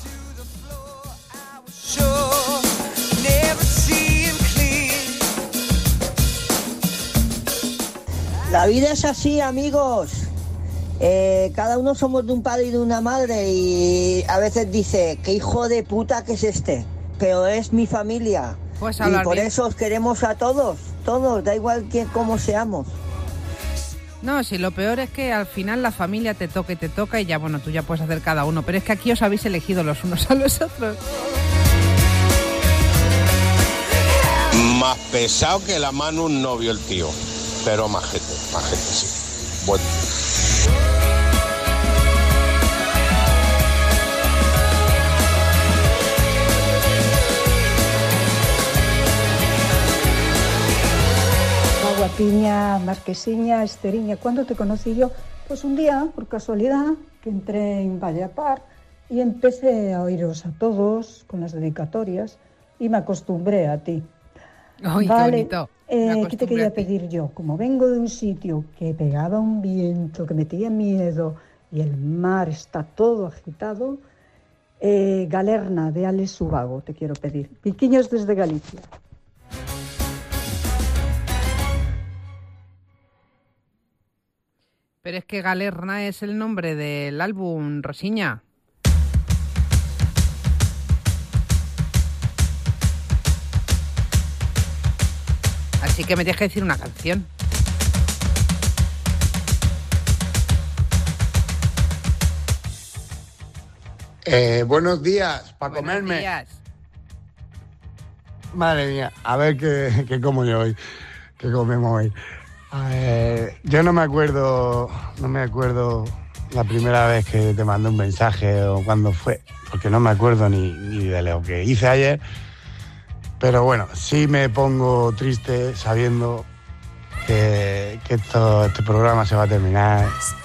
Speaker 19: La vida es así, amigos. Eh, cada uno somos de un padre y de una madre y a veces dice, qué hijo de puta que es este, pero es mi familia.
Speaker 12: Pues
Speaker 19: y
Speaker 12: hablar
Speaker 19: por
Speaker 12: bien.
Speaker 19: eso os queremos a todos, todos, da igual quién, cómo seamos.
Speaker 12: No, si lo peor es que al final la familia te toca y te toca y ya, bueno, tú ya puedes hacer cada uno, pero es que aquí os habéis elegido los unos a los otros.
Speaker 15: Más pesado que la mano un novio el tío, pero majete, majete sí. Bueno.
Speaker 8: Guapiña, Marquesiña, Esteriña. ¿Cuándo te conocí yo? Pues un día, por casualidad, que entré en Vallapar y empecé a oíros a todos con las dedicatorias y me acostumbré a ti.
Speaker 12: Ay,
Speaker 8: vale,
Speaker 12: qué bonito.
Speaker 8: Eh, ¿qué te quería pedir yo? Como vengo de un sitio que pegaba un viento, que metía miedo y el mar está todo agitado, eh, Galerna de Alex Subago te quiero pedir. Piquiños desde Galicia.
Speaker 12: Pero es que Galerna es el nombre del álbum, Rosiña. Así que me tienes que decir una canción.
Speaker 10: Eh, buenos días, para
Speaker 12: Buenos
Speaker 10: comerme.
Speaker 12: días.
Speaker 10: Madre mía, a ver qué, qué como yo hoy, qué comemos hoy. Eh, yo no me acuerdo, no me acuerdo la primera vez que te mandé un mensaje o cuándo fue, porque no me acuerdo ni, ni de lo que hice ayer. Pero bueno, sí me pongo triste sabiendo que, que esto, este programa se va a terminar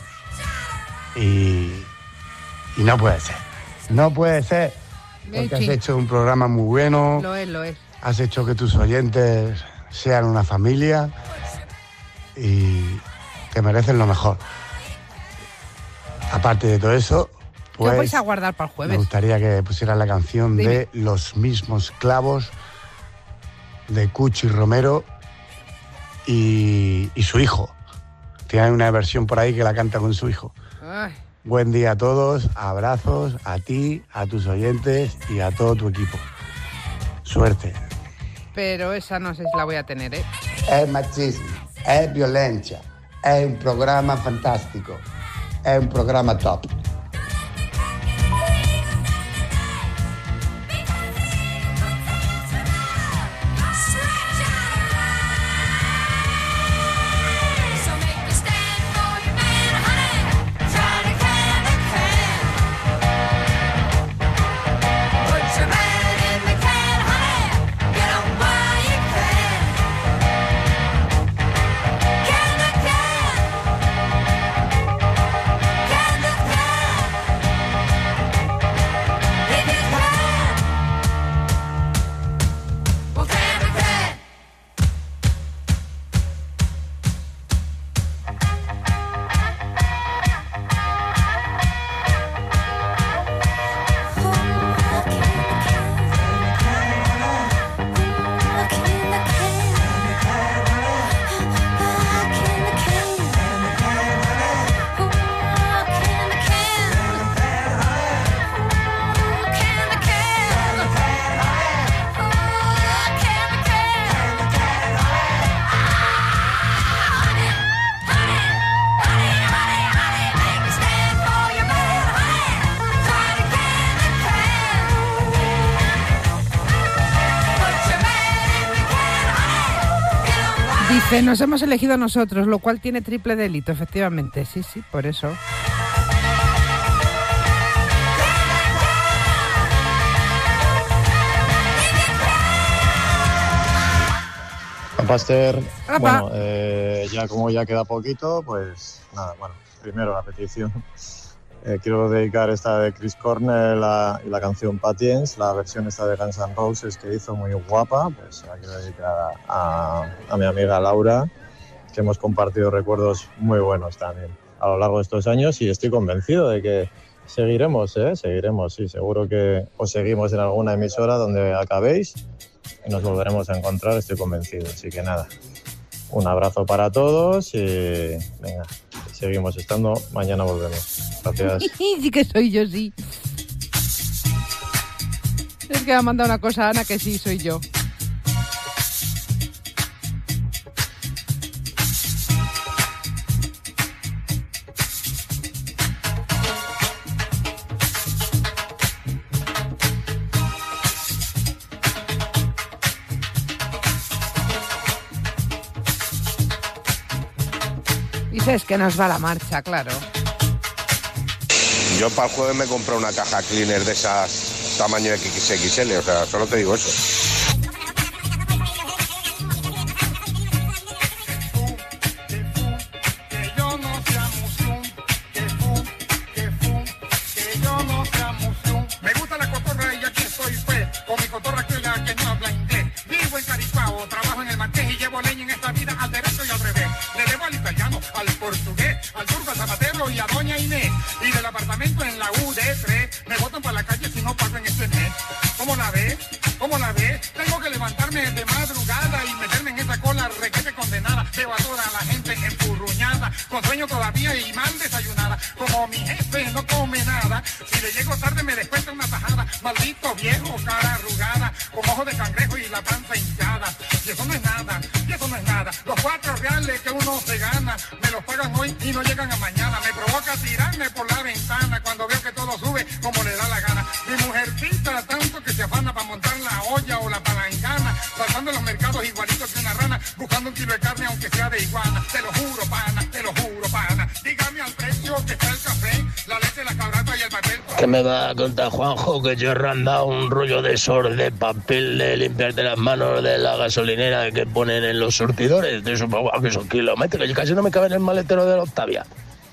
Speaker 10: y, y no puede ser. No puede ser, porque has hecho un programa muy bueno.
Speaker 12: Lo es, lo es.
Speaker 10: Has hecho que tus oyentes sean una familia y te merecen lo mejor. Aparte de todo eso, pues
Speaker 12: ¿qué vais a guardar para el jueves?
Speaker 10: me gustaría que pusieras la canción
Speaker 12: Dime.
Speaker 10: de Los Mismos Clavos de Cuchi Romero y, y su hijo. Tiene una versión por ahí que la canta con su hijo.
Speaker 12: Ay,
Speaker 10: Buen día a todos, abrazos a ti, a tus oyentes y a todo tu equipo. Suerte.
Speaker 12: pero esa no sé si la voy a tener, ¿eh?
Speaker 10: È machismo, è violencia, è un programma fantastico, è un programma top.
Speaker 12: Dice, nos hemos elegido nosotros, lo cual tiene triple delito, efectivamente. Sí, sí, por eso.
Speaker 23: Pastor,
Speaker 12: Apa.
Speaker 23: bueno, eh, ya como ya queda poquito, pues nada, bueno, primero la petición. Eh, quiero dedicar esta de Chris Cornell la, y la canción Patience, la versión esta de Guns N' Roses que hizo muy guapa, pues la quiero dedicar a, a mi amiga Laura, que hemos compartido recuerdos muy buenos también a lo largo de estos años y estoy convencido de que seguiremos, ¿eh? Seguiremos, sí, seguro que os seguimos en alguna emisora donde acabéis y nos volveremos a encontrar, estoy convencido. Así que nada, un abrazo para todos y venga, seguimos estando, mañana volvemos. Gracias.
Speaker 12: Sí que soy yo, sí. Es que me ha mandado una cosa Ana que sí soy yo. Pues es que nos va la marcha, claro.
Speaker 15: Yo para el jueves me compré una caja cleaner de esas tamaño equis equis ele, o sea, solo te digo eso.
Speaker 6: Me gusta la cotorra y aquí estoy pues, con mi cotorra aquella que no habla inglés. Vivo en Caripao, trabajo en el Marqués y llevo leña en esta vida al derecho y al revés. Le debo al italiano, al portugués, al turco, al zapatero y a doña Inés. Y del apartamento en la U D tres, me botan para la calle si no pago en este mes. ¿Cómo la ves? ¿Cómo la ves? Tengo que levantarme de madrugada y meterme en esa cola requete condenada. Veo a toda la gente empurruñada, con sueño todavía y mal desayunada. Como mi jefe no come nada, si le llego tarde me descuenta una tajada. Maldito viejo, cara arrugada, con ojos de cangrejo y la panza hinchada. Y eso no es nada, y eso no es nada. Los cuatro reales que uno se gana, me los pagan hoy y no llegan a mañana. Me provoca tirarme por la ventana cuando veo que todo sube como le da la gana. Mi mujercita tanto que se afana para montar la olla o la palangana, saltando en los mercados igualito que una rana, buscando un kilo de carne aunque sea de iguana. Te lo juro, pana, te lo juro, pana. Dígame al precio que está el café, la leche, la cabrata y el papel.
Speaker 18: ¿Qué me va a contar Juanjo? Que yo he randado un rollo de sor de papel de limpiarte las manos de la gasolinera que ponen en los surtidores. De eso, que son kilómetros. Yo casi no me cabe en el maletero de la Octavia.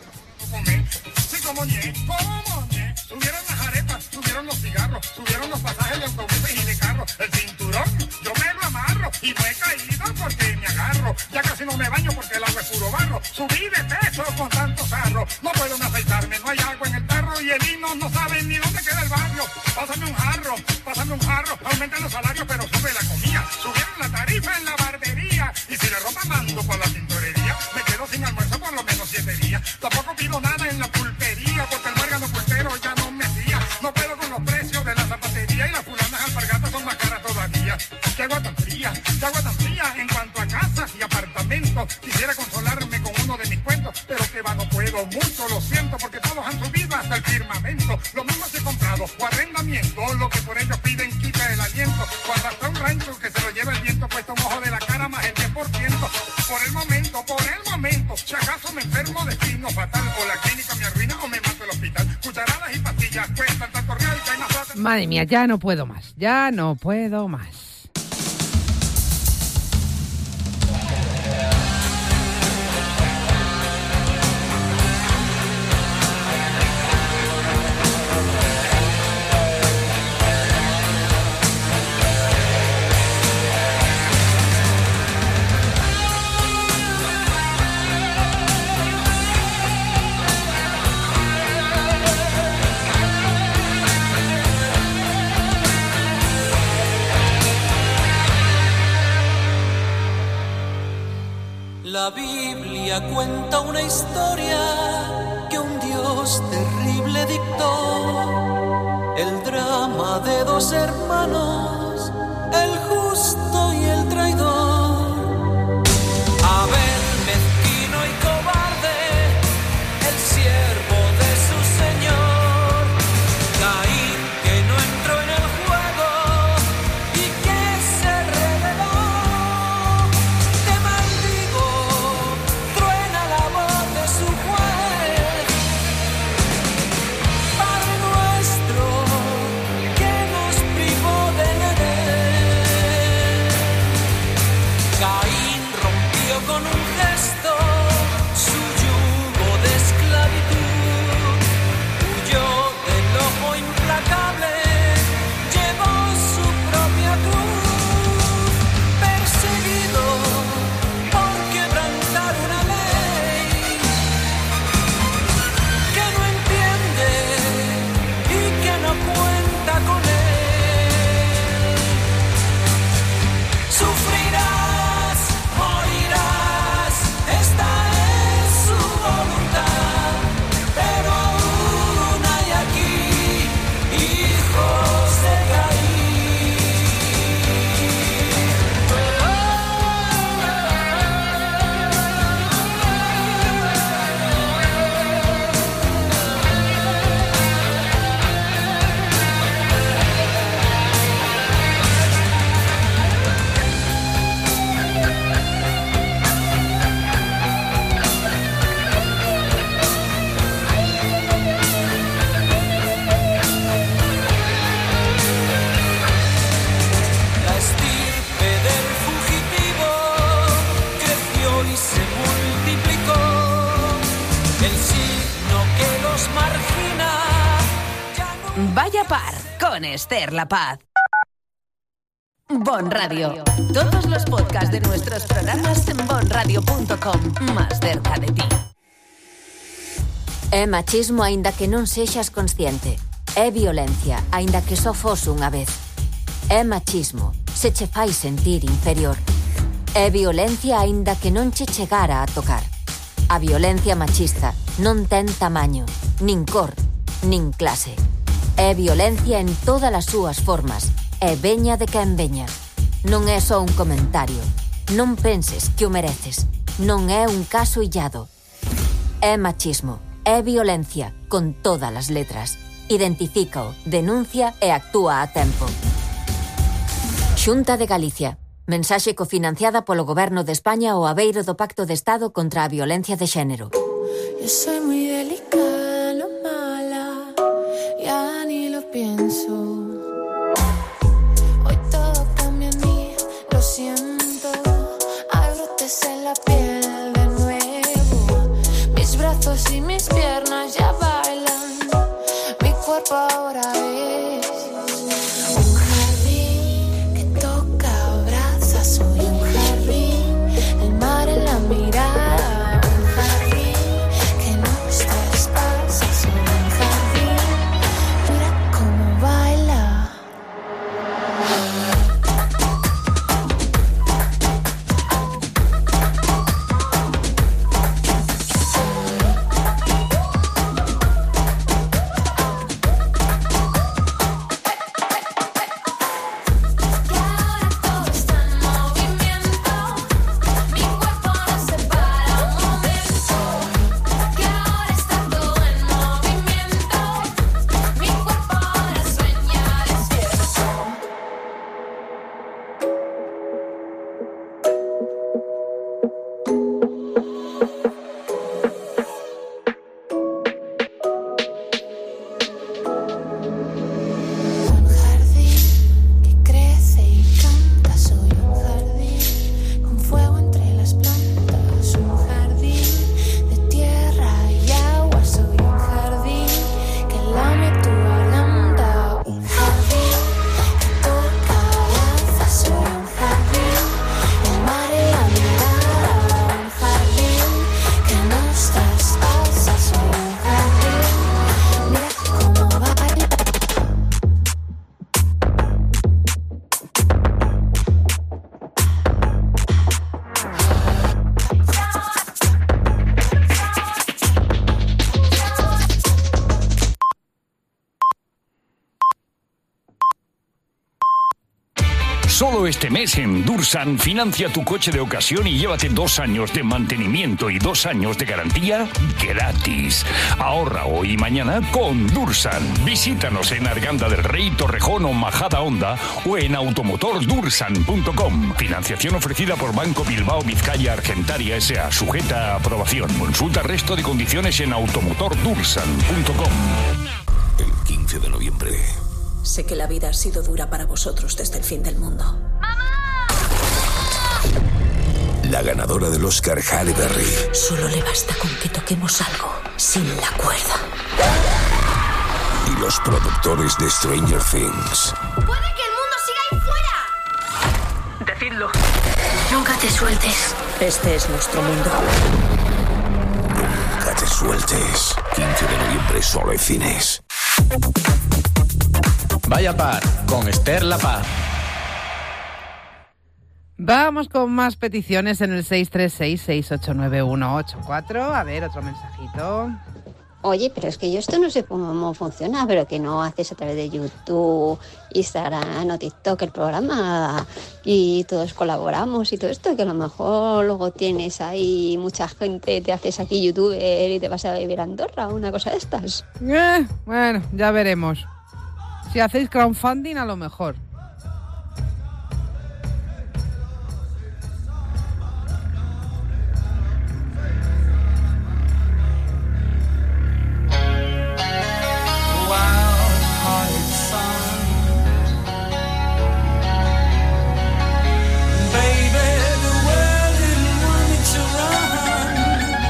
Speaker 6: Sí, como ñe, como ñe. Subieron las arepas, subieron los cigarros, subieron los pasajes de autobuses y de carros. El cinturón, yo me lo amarro y no he caído porque me agarro. Ya casi no me baño porque el agua es puro barro. Subí de peso con tanto sarro. No puedo ni afeitarme, no hay agua en el tarro y el hino no sabe ni dónde queda el barrio. Pásame un jarro, pásame un jarro. Aumentan los salarios pero sube la comida. Subieron la tarifa en la barbería y si la ropa mando por la tintorería, me quedo sin almuerzo por lo menos siete días. Tampoco pido nada en la pulpería porque el muérgano pulpero ya no me fía. No puedo con los precios de la zapatería y las fulanas alpargatas son más caras todavía. ¿Qué agua tan fría? ¿Qué agua tan fría? En cuanto a casas y apartamentos, quisiera consolarme con uno de mis cuentos, pero que va, no puedo, mucho lo siento, porque todos han subido hasta el firmamento. Lo mismo si he comprado o arrendamiento, lo que por ellos piden quita el aliento. Cuando hasta un rancho que se lo lleva el viento, puesto un ojo de la cara más el diez por ciento. Por el momento, por el momento, si acaso me enfermo destino fatal, o la clínica me arruina o me mato el hospital. Cucharadas y pastillas cuestan tanto real que hay más plata.
Speaker 12: Madre mía, ya no puedo más, ya no puedo más.
Speaker 21: La Biblia cuenta una historia que un Dios terrible dictó. El drama de dos hermanos, el justo y el traidor. Abel, mezquino y cobarde, el siervo de su señor. Caín, que no entró en el juego y que se rebeló. Te maldigo, truena la voz de su juez. Padre nuestro, que nos privó del Edén. Caín rompió con un gesto su yugo de esclavitud. Huyó del ojo implacable, llevó su propia cruz. Perseguido por quebrantar una ley que no entiende y que no cuenta con él. Sufrirás, morirás,
Speaker 2: Vaya Par con Esther La Paz. Bon Radio. Todos los podcasts de nuestros programas en bon radio punto com. Más cerca de ti.
Speaker 17: É machismo aínda que non sexas consciente. É violencia aínda que só fose unha vez. É machismo se che fai sentir inferior. É violencia aínda que non che chegara a tocar. A violencia machista non ten tamaño, nin cor, nin clase. É violencia en todas as súas formas. É veña de quen veña. Non é só un comentario. Non penses que o mereces. Non é un caso illado. É machismo. É violencia con todas as letras. Identifícao, denuncia e actúa a tempo. Xunta de Galicia. Mensaxe cofinanciada polo Goberno de España ao abeiro do Pacto de Estado contra a Violencia de Xénero.
Speaker 20: Yo soy muy delicada, no mala, ya ni lo pienso. Hoy todo cambia en mí, lo siento. Hay brotes en la piel de nuevo. Mis brazos y mis piernas ya bailan. Mi cuerpo ahora es un jardín que toca, abraza. Soy un jardín, el mar en la mirada. Un jardín que nos traspasa. Soy un jardín, mira cómo baila.
Speaker 5: Solo este mes en Dursan financia tu coche de ocasión y llévate dos años de mantenimiento y dos años de garantía gratis. Ahorra hoy y mañana con Dursan. Visítanos en Arganda del Rey, Torrejón o Majada Honda o en automotor dursan punto com. Financiación ofrecida por Banco Bilbao Vizcaya Argentaria S A. Sujeta a aprobación. Consulta resto de condiciones en automotor dursan punto com.
Speaker 7: El quince de noviembre.
Speaker 9: Sé que la vida ha sido dura para vosotros desde el fin del mundo.
Speaker 7: La ganadora del Oscar, Halle Berry.
Speaker 9: Solo le basta con que toquemos algo sin la cuerda.
Speaker 7: Y los productores de Stranger Things.
Speaker 20: ¡Puede que el mundo siga ahí fuera!
Speaker 9: Decidlo.
Speaker 20: Nunca te sueltes.
Speaker 9: Este es nuestro mundo.
Speaker 7: Nunca te sueltes. quince de noviembre, solo en cines.
Speaker 3: Vaya Par con Esther La Paz.
Speaker 12: Vamos con más peticiones en el seis tres seis, seis ocho nueve, uno ocho cuatro. A ver, otro mensajito.
Speaker 16: Oye, pero es que yo esto no sé cómo funciona, pero que no haces a través de YouTube, Instagram o TikTok el programa y todos colaboramos y todo esto, que a lo mejor luego tienes ahí mucha gente, te haces aquí youtuber y te vas a vivir a Andorra o una cosa de estas.
Speaker 12: Eh, bueno, ya veremos. Si hacéis crowdfunding, a lo mejor.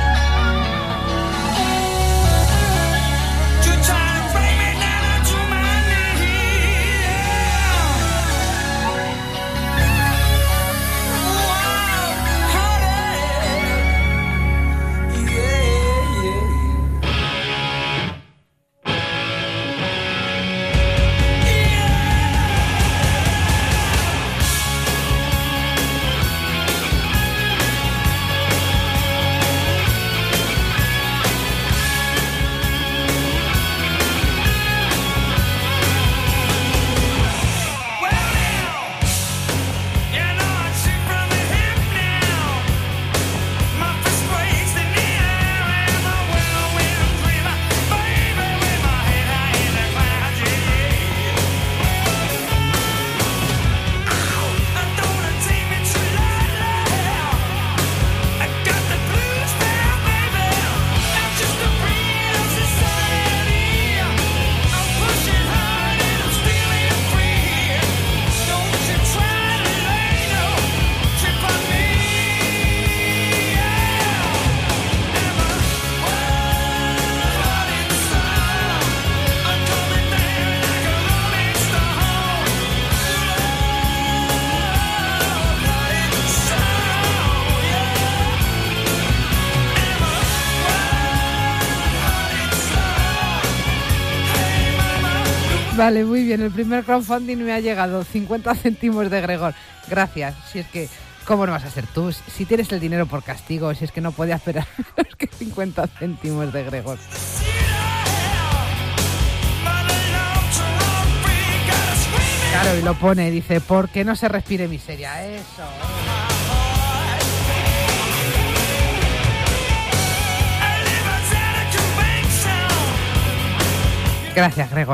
Speaker 20: Trying to bring me down to my
Speaker 12: Vale, muy bien. El primer crowdfunding me ha llegado. cincuenta céntimos de Gregor. Gracias. Si es que, ¿cómo no vas a ser tú? Si tienes el dinero por castigo, si es que no podía esperar menos que cincuenta céntimos de Gregor. Claro, y lo pone, dice, porque no se respire miseria. Eso. Gracias, Gregor.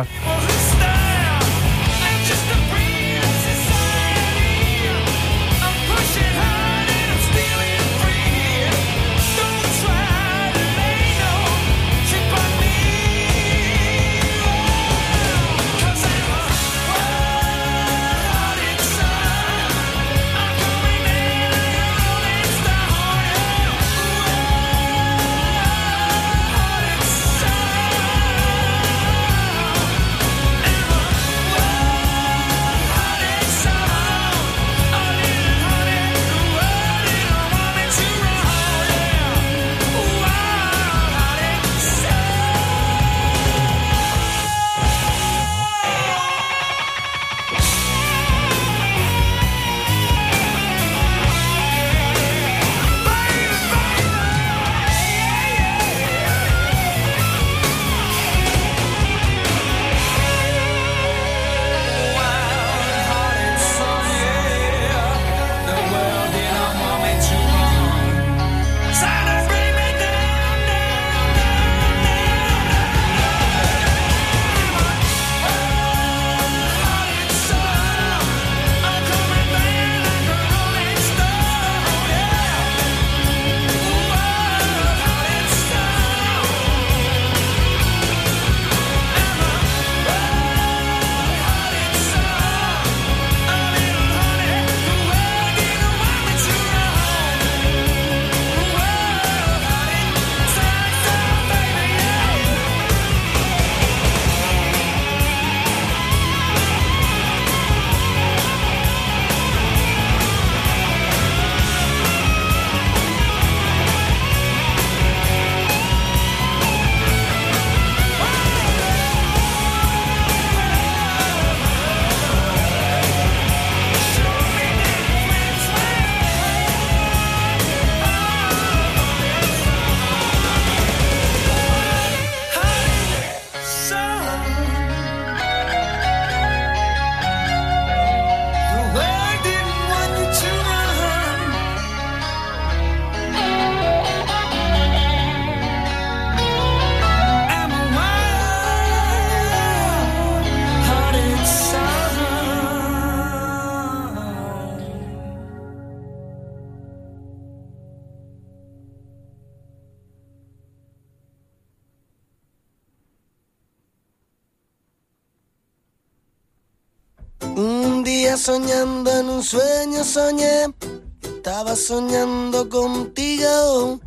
Speaker 11: Un día soñando en un sueño soñé, estaba soñando contigo,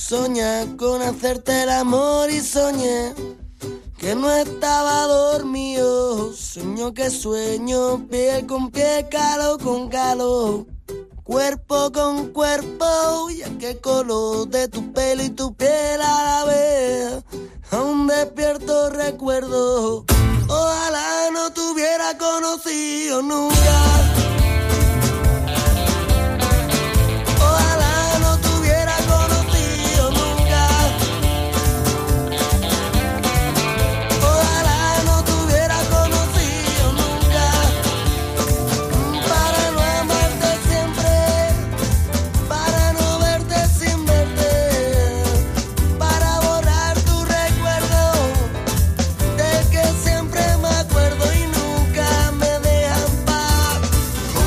Speaker 11: soñé con hacerte el amor y soñé que no estaba dormido, sueño que sueño, pie con pie, calor con calor, cuerpo con cuerpo, y aquel color de tu pelo y tu piel a la vez, aún despierto recuerdo. Ojalá no te hubiera conocido nunca. Ojalá no te hubiera conocido nunca. Ojalá no te hubiera conocido nunca. Para no amarte siempre, para no verte sin verte, para borrar tu recuerdo del que siempre me acuerdo y nunca me dejan paz.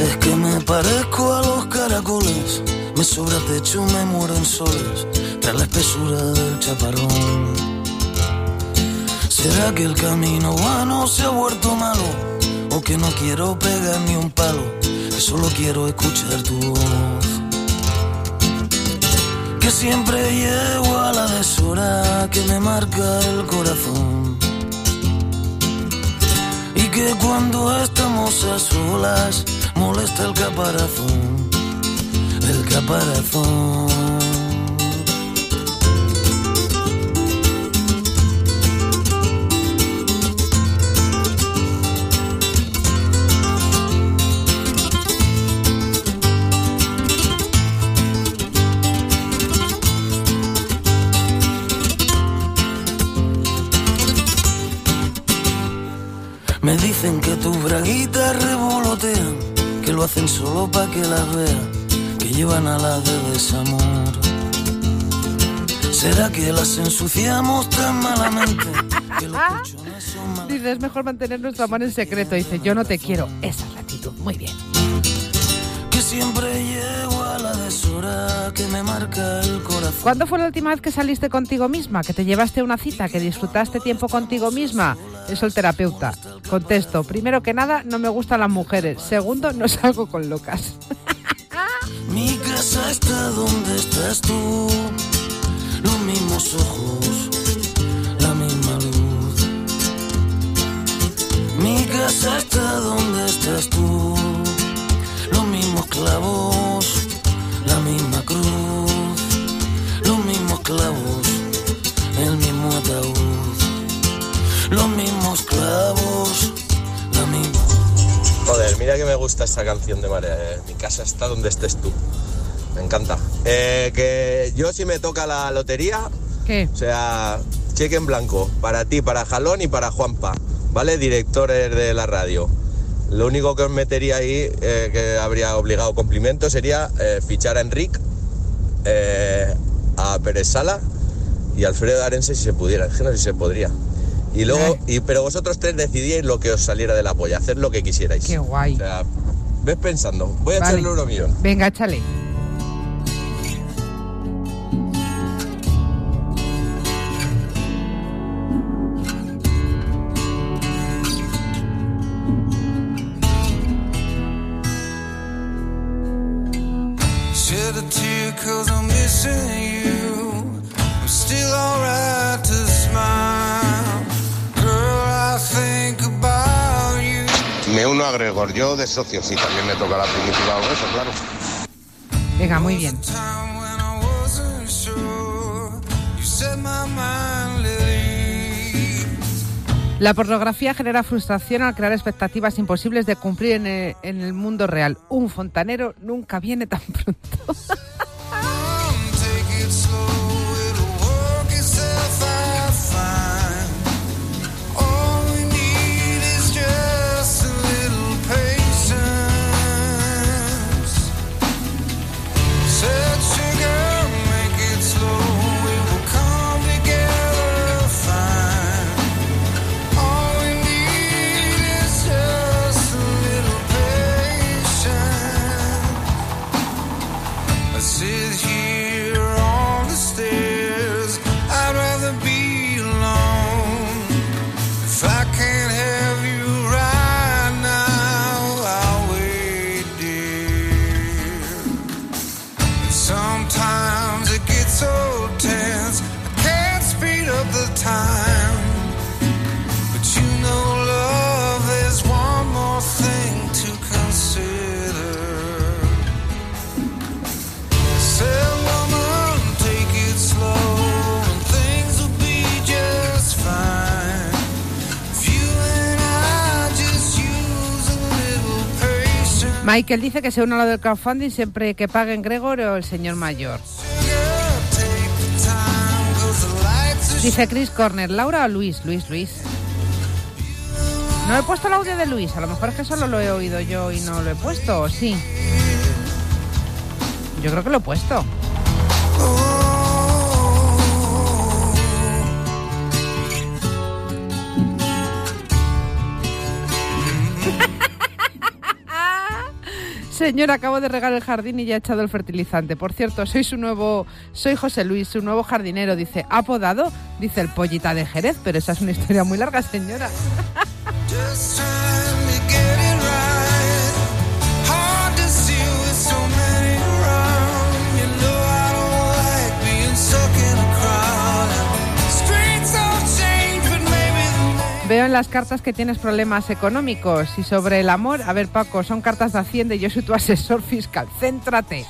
Speaker 11: dices que me parezco a los caracoles, me sobra techo, me muero en soles, tras la espesura del chaparrón. ¿Será que el camino bueno se ha vuelto malo? O que no quiero pegar ni un palo, que solo quiero escuchar tu voz. Que siempre llego a la deshora que me marca el corazón. Y que cuando estamos a solas molesta el caparazón, el caparazón. Me dicen que tus braguitas revolotean, que lo hacen solo pa' que las vea, que llevan alas de desamor. ¿Será que las ensuciamos tan malamente? Que los colchones son malos.
Speaker 12: Dice, es mejor mantener nuestro amor en secreto. Dice, yo no te quiero. Esa es la actitud. Muy bien.
Speaker 11: Que siempre llego a la deshora que me marca el corazón.
Speaker 12: ¿Cuándo fue la última vez que saliste contigo misma? ¿Que te llevaste a una cita? ¿Que disfrutaste tiempo contigo misma? Eso el terapeuta. Contesto, primero que nada, no me gustan las mujeres. Segundo, no salgo con locas.
Speaker 11: Mi casa está donde estás tú, los mismos ojos, la misma luz. Mi casa está donde estás tú, los mismos clavos, la misma cruz, los mismos clavos, el mismo ataúd, los mismos clavos, la misma.
Speaker 15: Joder, mira que me gusta esta canción de Marea. Eh. Mi casa está donde estés tú. Me encanta. Eh, que yo si me toca la lotería,
Speaker 12: ¿qué?
Speaker 15: O sea, cheque en blanco para ti, para Jalón y para Juanpa, ¿vale? Directores de la radio. Lo único que os metería ahí, eh, que habría obligado cumplimiento, sería eh, fichar a Enric, eh, a Pérez Sala y a Alfredo Arense si se pudiera. Es que no sé si se podría. Y luego, y, pero vosotros tres decidíais lo que os saliera de la polla, hacer lo que quisierais.
Speaker 12: Qué guay.
Speaker 15: O sea, ves pensando, voy a
Speaker 12: Vale.
Speaker 15: echarle un euromillón.
Speaker 12: Venga, échale.
Speaker 11: Shed a tear 'cause I'm missing you. I'm still alright to smile. Girl, I think about you.
Speaker 15: Me uno a Gregor, yo de socio, sí, también me toca la primitiva o eso, claro.
Speaker 12: Venga, muy bien.
Speaker 11: Time when I wasn't sure. You set my mind at ease.
Speaker 12: La pornografía genera frustración al crear expectativas imposibles de cumplir en el, en el mundo real. Un fontanero nunca viene tan pronto.
Speaker 11: Take it slow, it'll work itself out fine. All we need is just a little patience. Said sugar, make it slow, it will come together fine. All we need is just a little patience. I sit here on the stairs, I'd rather be alone. If I can't have you right now, I'll wait, dear. And sometimes it gets so tense, I can't speed up the time. But you know, love, there's one more thing to consider. Said, woman, take it slow, and things will be just fine. If you and I just use a little patience.
Speaker 12: Michael dice que se une a lo del crowdfunding siempre que paguen Gregor o el señor mayor. Dice Chris Corner, ¿Laura o Luis? Luis, Luis. No he puesto el audio de Luis, a lo mejor es que solo lo he oído yo y no lo he puesto, ¿o sí? Yo creo que lo he puesto. Señora, acabo de regar el jardín y ya he echado el fertilizante. Por cierto, soy su nuevo, soy José Luis, su nuevo jardinero. Dice, ¿ha podado? Dice el pollita de Jerez, pero esa es una historia muy larga, señora. Veo en las cartas que tienes problemas económicos. Y sobre el amor, a ver, Paco, son cartas de Hacienda y yo soy tu asesor fiscal. Céntrate.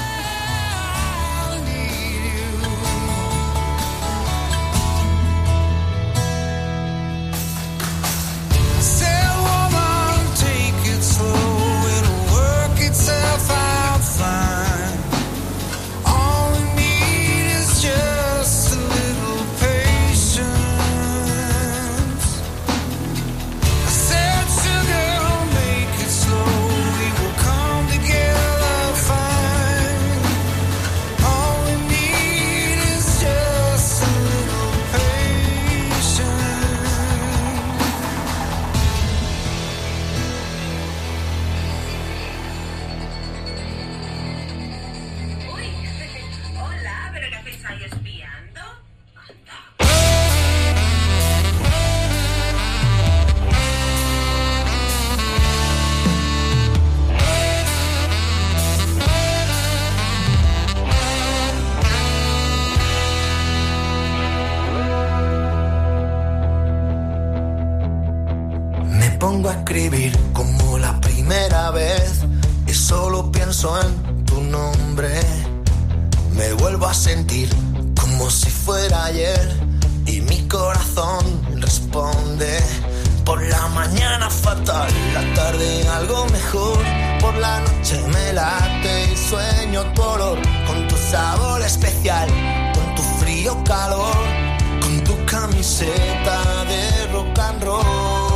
Speaker 1: Pongo a escribir como la primera vez y solo pienso en tu nombre. Me vuelvo a sentir como si fuera ayer y mi corazón responde. Por la mañana fatal, la tarde algo mejor. Por la noche me late y sueño tu olor, con tu sabor especial, con tu frío calor, con tu camiseta de rock and roll.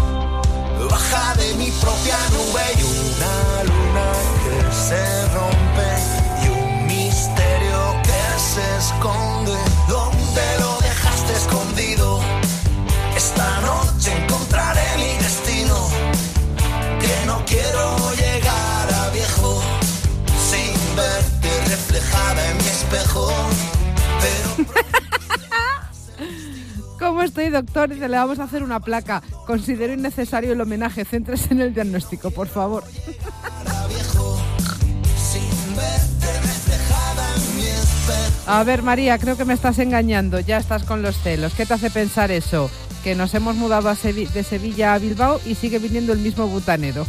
Speaker 1: Baja de mi propia nube y una luna que se rompe y un misterio que se esconde. ¿Dónde lo dejaste escondido? Esta noche encontraré mi destino, que no quiero llegar a viejo sin verte reflejada en mi espejo. Pero...
Speaker 12: ¿Cómo estoy, doctor? Y le vamos a hacer una placa. Considero innecesario el homenaje. Céntrese en el diagnóstico, por favor. A ver, María, creo que me estás engañando. Ya estás con los celos. ¿Qué te hace pensar eso? Que nos hemos mudado a Sevi- de Sevilla a Bilbao y sigue viniendo el mismo butanero.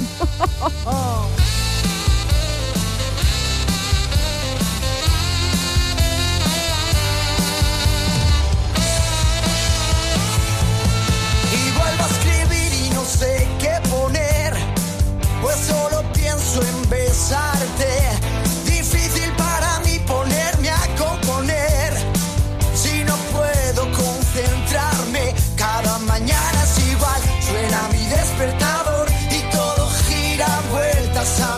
Speaker 1: Pues solo pienso en besarte. Difícil para mí ponerme a componer si no puedo concentrarme. Cada mañana es igual, suena mi despertador y todo gira vueltas a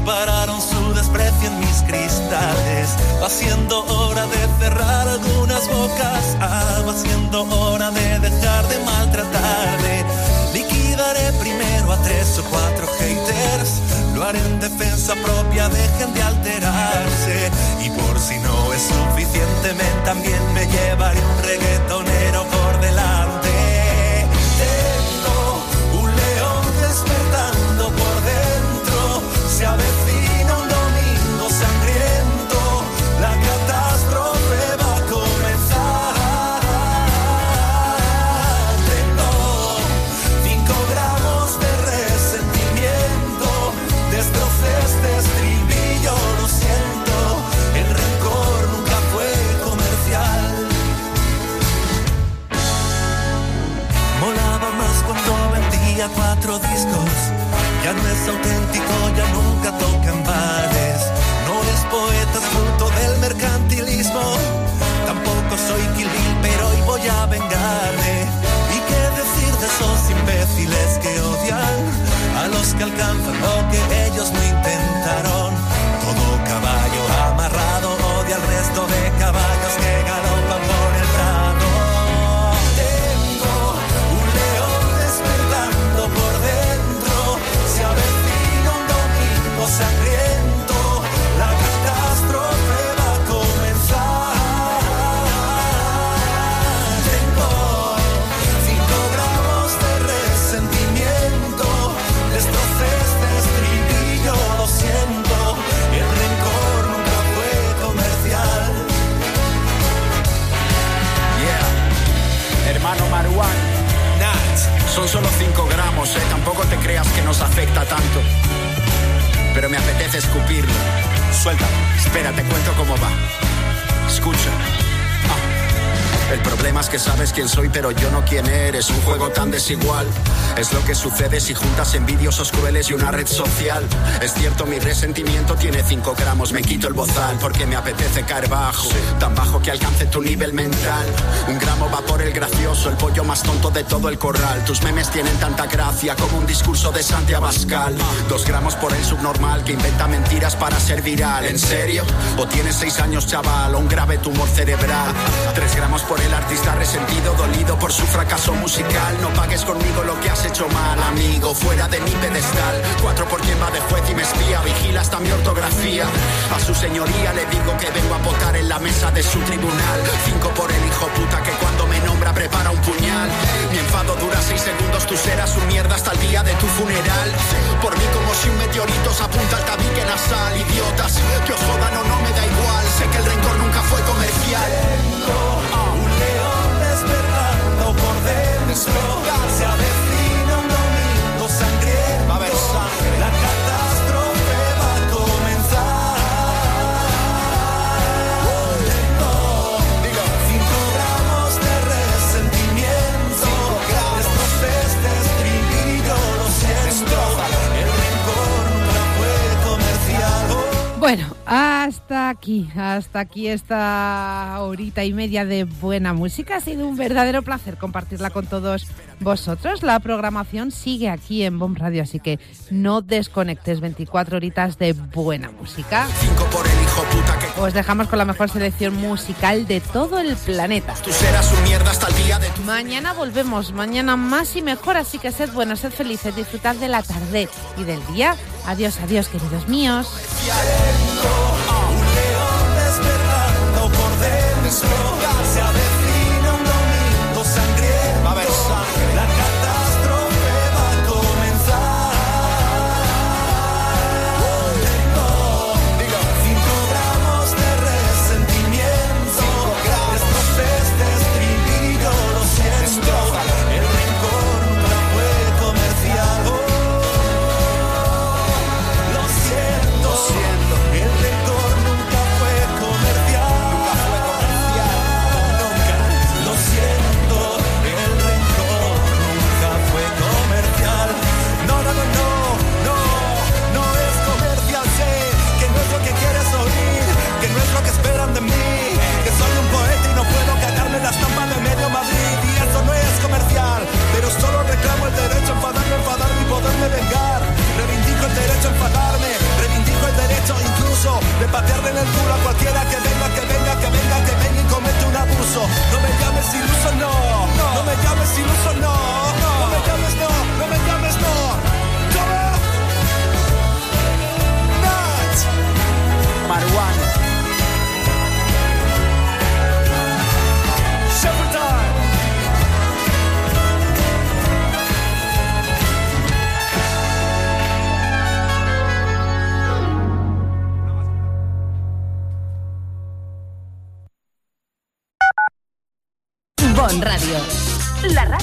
Speaker 21: pararon su desprecio en mis cristales. Va siendo hora de cerrar algunas bocas, ah, va siendo hora de dejar de maltratarle. Liquidaré primero a tres o cuatro haters, lo haré en defensa propia, dejen de alterarse. Y por si no es suficiente, me, también me llevaré un reggaetonero por delante. Tengo un león despertando por dentro, se avecina un domingo sangriento, la catástrofe va a comenzar. Tengo cinco gramos de resentimiento, destrocé este estribillo, lo siento, el rencor nunca fue comercial. Molaba más cuando vendía cuatro discos, ya no es auténtico, ya nunca toca en bares. No es poeta, es fruto del mercantilismo, tampoco soy Kill Bill, pero hoy voy a vengarme. ¿Y qué decir de esos imbéciles que odian a los que alcanzan lo que ellos no intentaron? Todo caballo amarrado odia al resto de caballos que galopan por el prado. Tengo un león despertando por dentro, se avecina un domingo sangriento, la catástrofe va a comenzar. Tengo cinco gramos de resentimiento, destrocé este estribillo, lo siento, el rencor nunca fue comercial.
Speaker 4: Yeah, hermano Marwan, Nat, son solo cinco gramos, eh, tampoco te creas que nos afecta tanto. Pero me apetece escupirlo. Suéltalo. Espera, te cuento cómo va. Escucha. Ah. El problema es que sabes quién soy, pero yo no quién eres. Un juego tan desigual. Es lo que sucede si juntas envidiosos crueles y una red social. Es cierto, mi resentimiento tiene cinco gramos. Me quito el bozal porque me apetece caer bajo. Tan bajo que alcance tu nivel mental. Un gramo va por el gracioso, el pollo más tonto de todo el corral. Tus memes tienen tanta gracia como un discurso de Santi Abascal. Dos gramos por el subnormal que inventa mentiras para ser viral. ¿En serio? ¿O tienes seis años, chaval, o un grave tumor cerebral? Tres gramos por el artista resentido, dolido por su fracaso musical. No pagues conmigo lo que has hecho mal, amigo, fuera de mi pedestal. Cuatro por quien va de juez y me espía, vigila hasta mi ortografía. A su señoría le digo que vengo a votar en la mesa de su tribunal. Cinco por el hijo puta que cuando me nombra prepara un puñal. Mi enfado dura seis segundos, tú serás un mierda hasta el día de tu funeral. Por mí como si un meteorito se apunta al tabique nasal. Idiotas, que os jodan o no me da igual, sé que el rencor nunca fue comercial.
Speaker 21: Tengo un león despertando por dentro, se avecina un domingo sangriento, va a haber sangre, la catástrofe va a comenzar. Tengo, digo, cinco gramos de resentimiento, destrocé este estribillo, lo siento, el rencor nunca fue comercial.
Speaker 12: Bueno, hasta aquí, hasta aquí esta horita y media de buena música. Ha sido un verdadero placer compartirla con todos vosotros. La programación sigue aquí en Bomb Radio, así que no desconectes. Veinticuatro horitas de buena música. Os dejamos con la mejor selección musical de todo el planeta.
Speaker 4: Tú serás un mierda hasta el día de tu...
Speaker 12: Mañana volvemos, mañana más y mejor, así que sed buenos, sed felices, disfrutad de la tarde y del día. Adiós, adiós, queridos míos.
Speaker 21: Un león despertando por dentro, se avecina un domingo sangriento, va a haber sangre, la catástrofe va a comenzar. Tengo, digo, cinco gramos de resentimiento, destrocé este estribillo, lo siento, el rencor nunca fue comercial. Lo siento, lo siento. El rencor nunca fue comercial. Nunca fue comercial.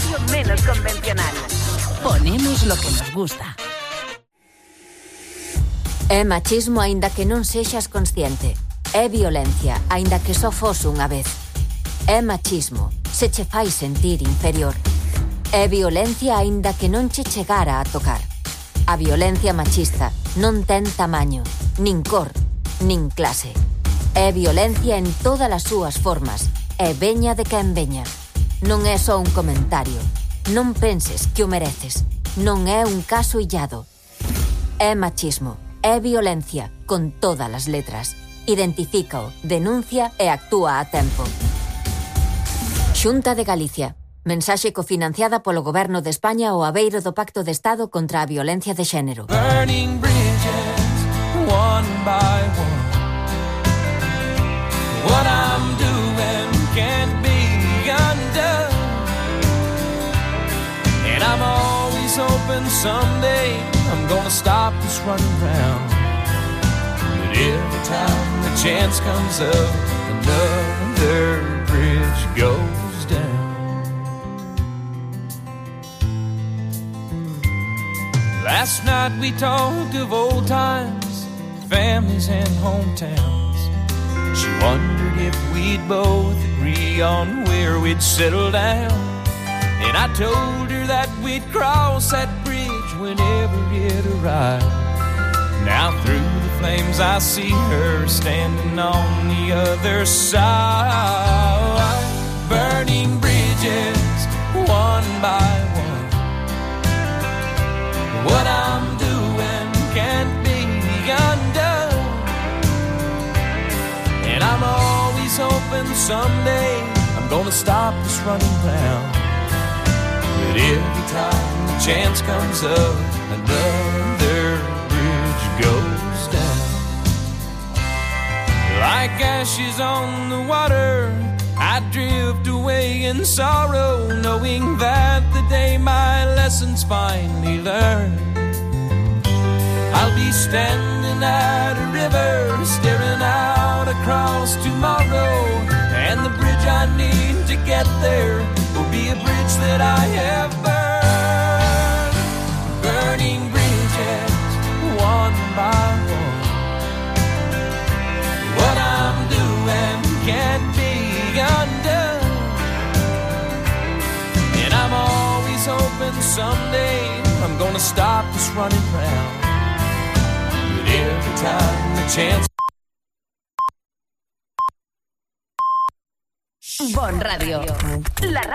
Speaker 2: radio menos convencional. Ponemos lo que nos gusta.
Speaker 17: É machismo aínda que non sexas consciente. É violencia aínda que só fose unha vez. É machismo se che fai sentir inferior. É violencia aínda que non che chegara a tocar. A violencia machista non ten tamaño, nin cor, nin clase. É violencia en todas as súas formas. É veña de quen veña. Non é só un comentario. Non penses que o mereces. Non é un caso illado. É machismo. É violencia con todas as letras. Identifícao, denuncia e actúa a tempo. Xunta de Galicia. Mensaxe cofinanciada polo Goberno de España ao abeiro do Pacto de Estado contra a violencia de xénero.
Speaker 21: Burning bridges, one by one. What I'm doing can't be undone. And I'm always hoping someday I'm gonna stop this running round. But every time the chance comes up, another bridge goes down. Last night we talked of old times, families and hometowns. She wondered if we'd both agree on where we'd settle down. And I told her that we'd cross that bridge whenever it arrived. Now through the flames I see her standing on the other side. Burning bridges, one by one. What I'm doing can't be undone. And I'm always hoping someday I'm gonna stop this running round. But every time the chance comes up, another bridge goes down. Like ashes on the water, I drift away in sorrow, knowing that the day my lessons finally learned, I'll be standing at a river, staring out across tomorrow. And the bridge I need to get there will be a bridge that I have burned. Burning bridges, one by one. What I'm doing can't be undone. And I'm always hoping someday I'm gonna stop this running round. But every time the chance.
Speaker 2: Bon Radio. La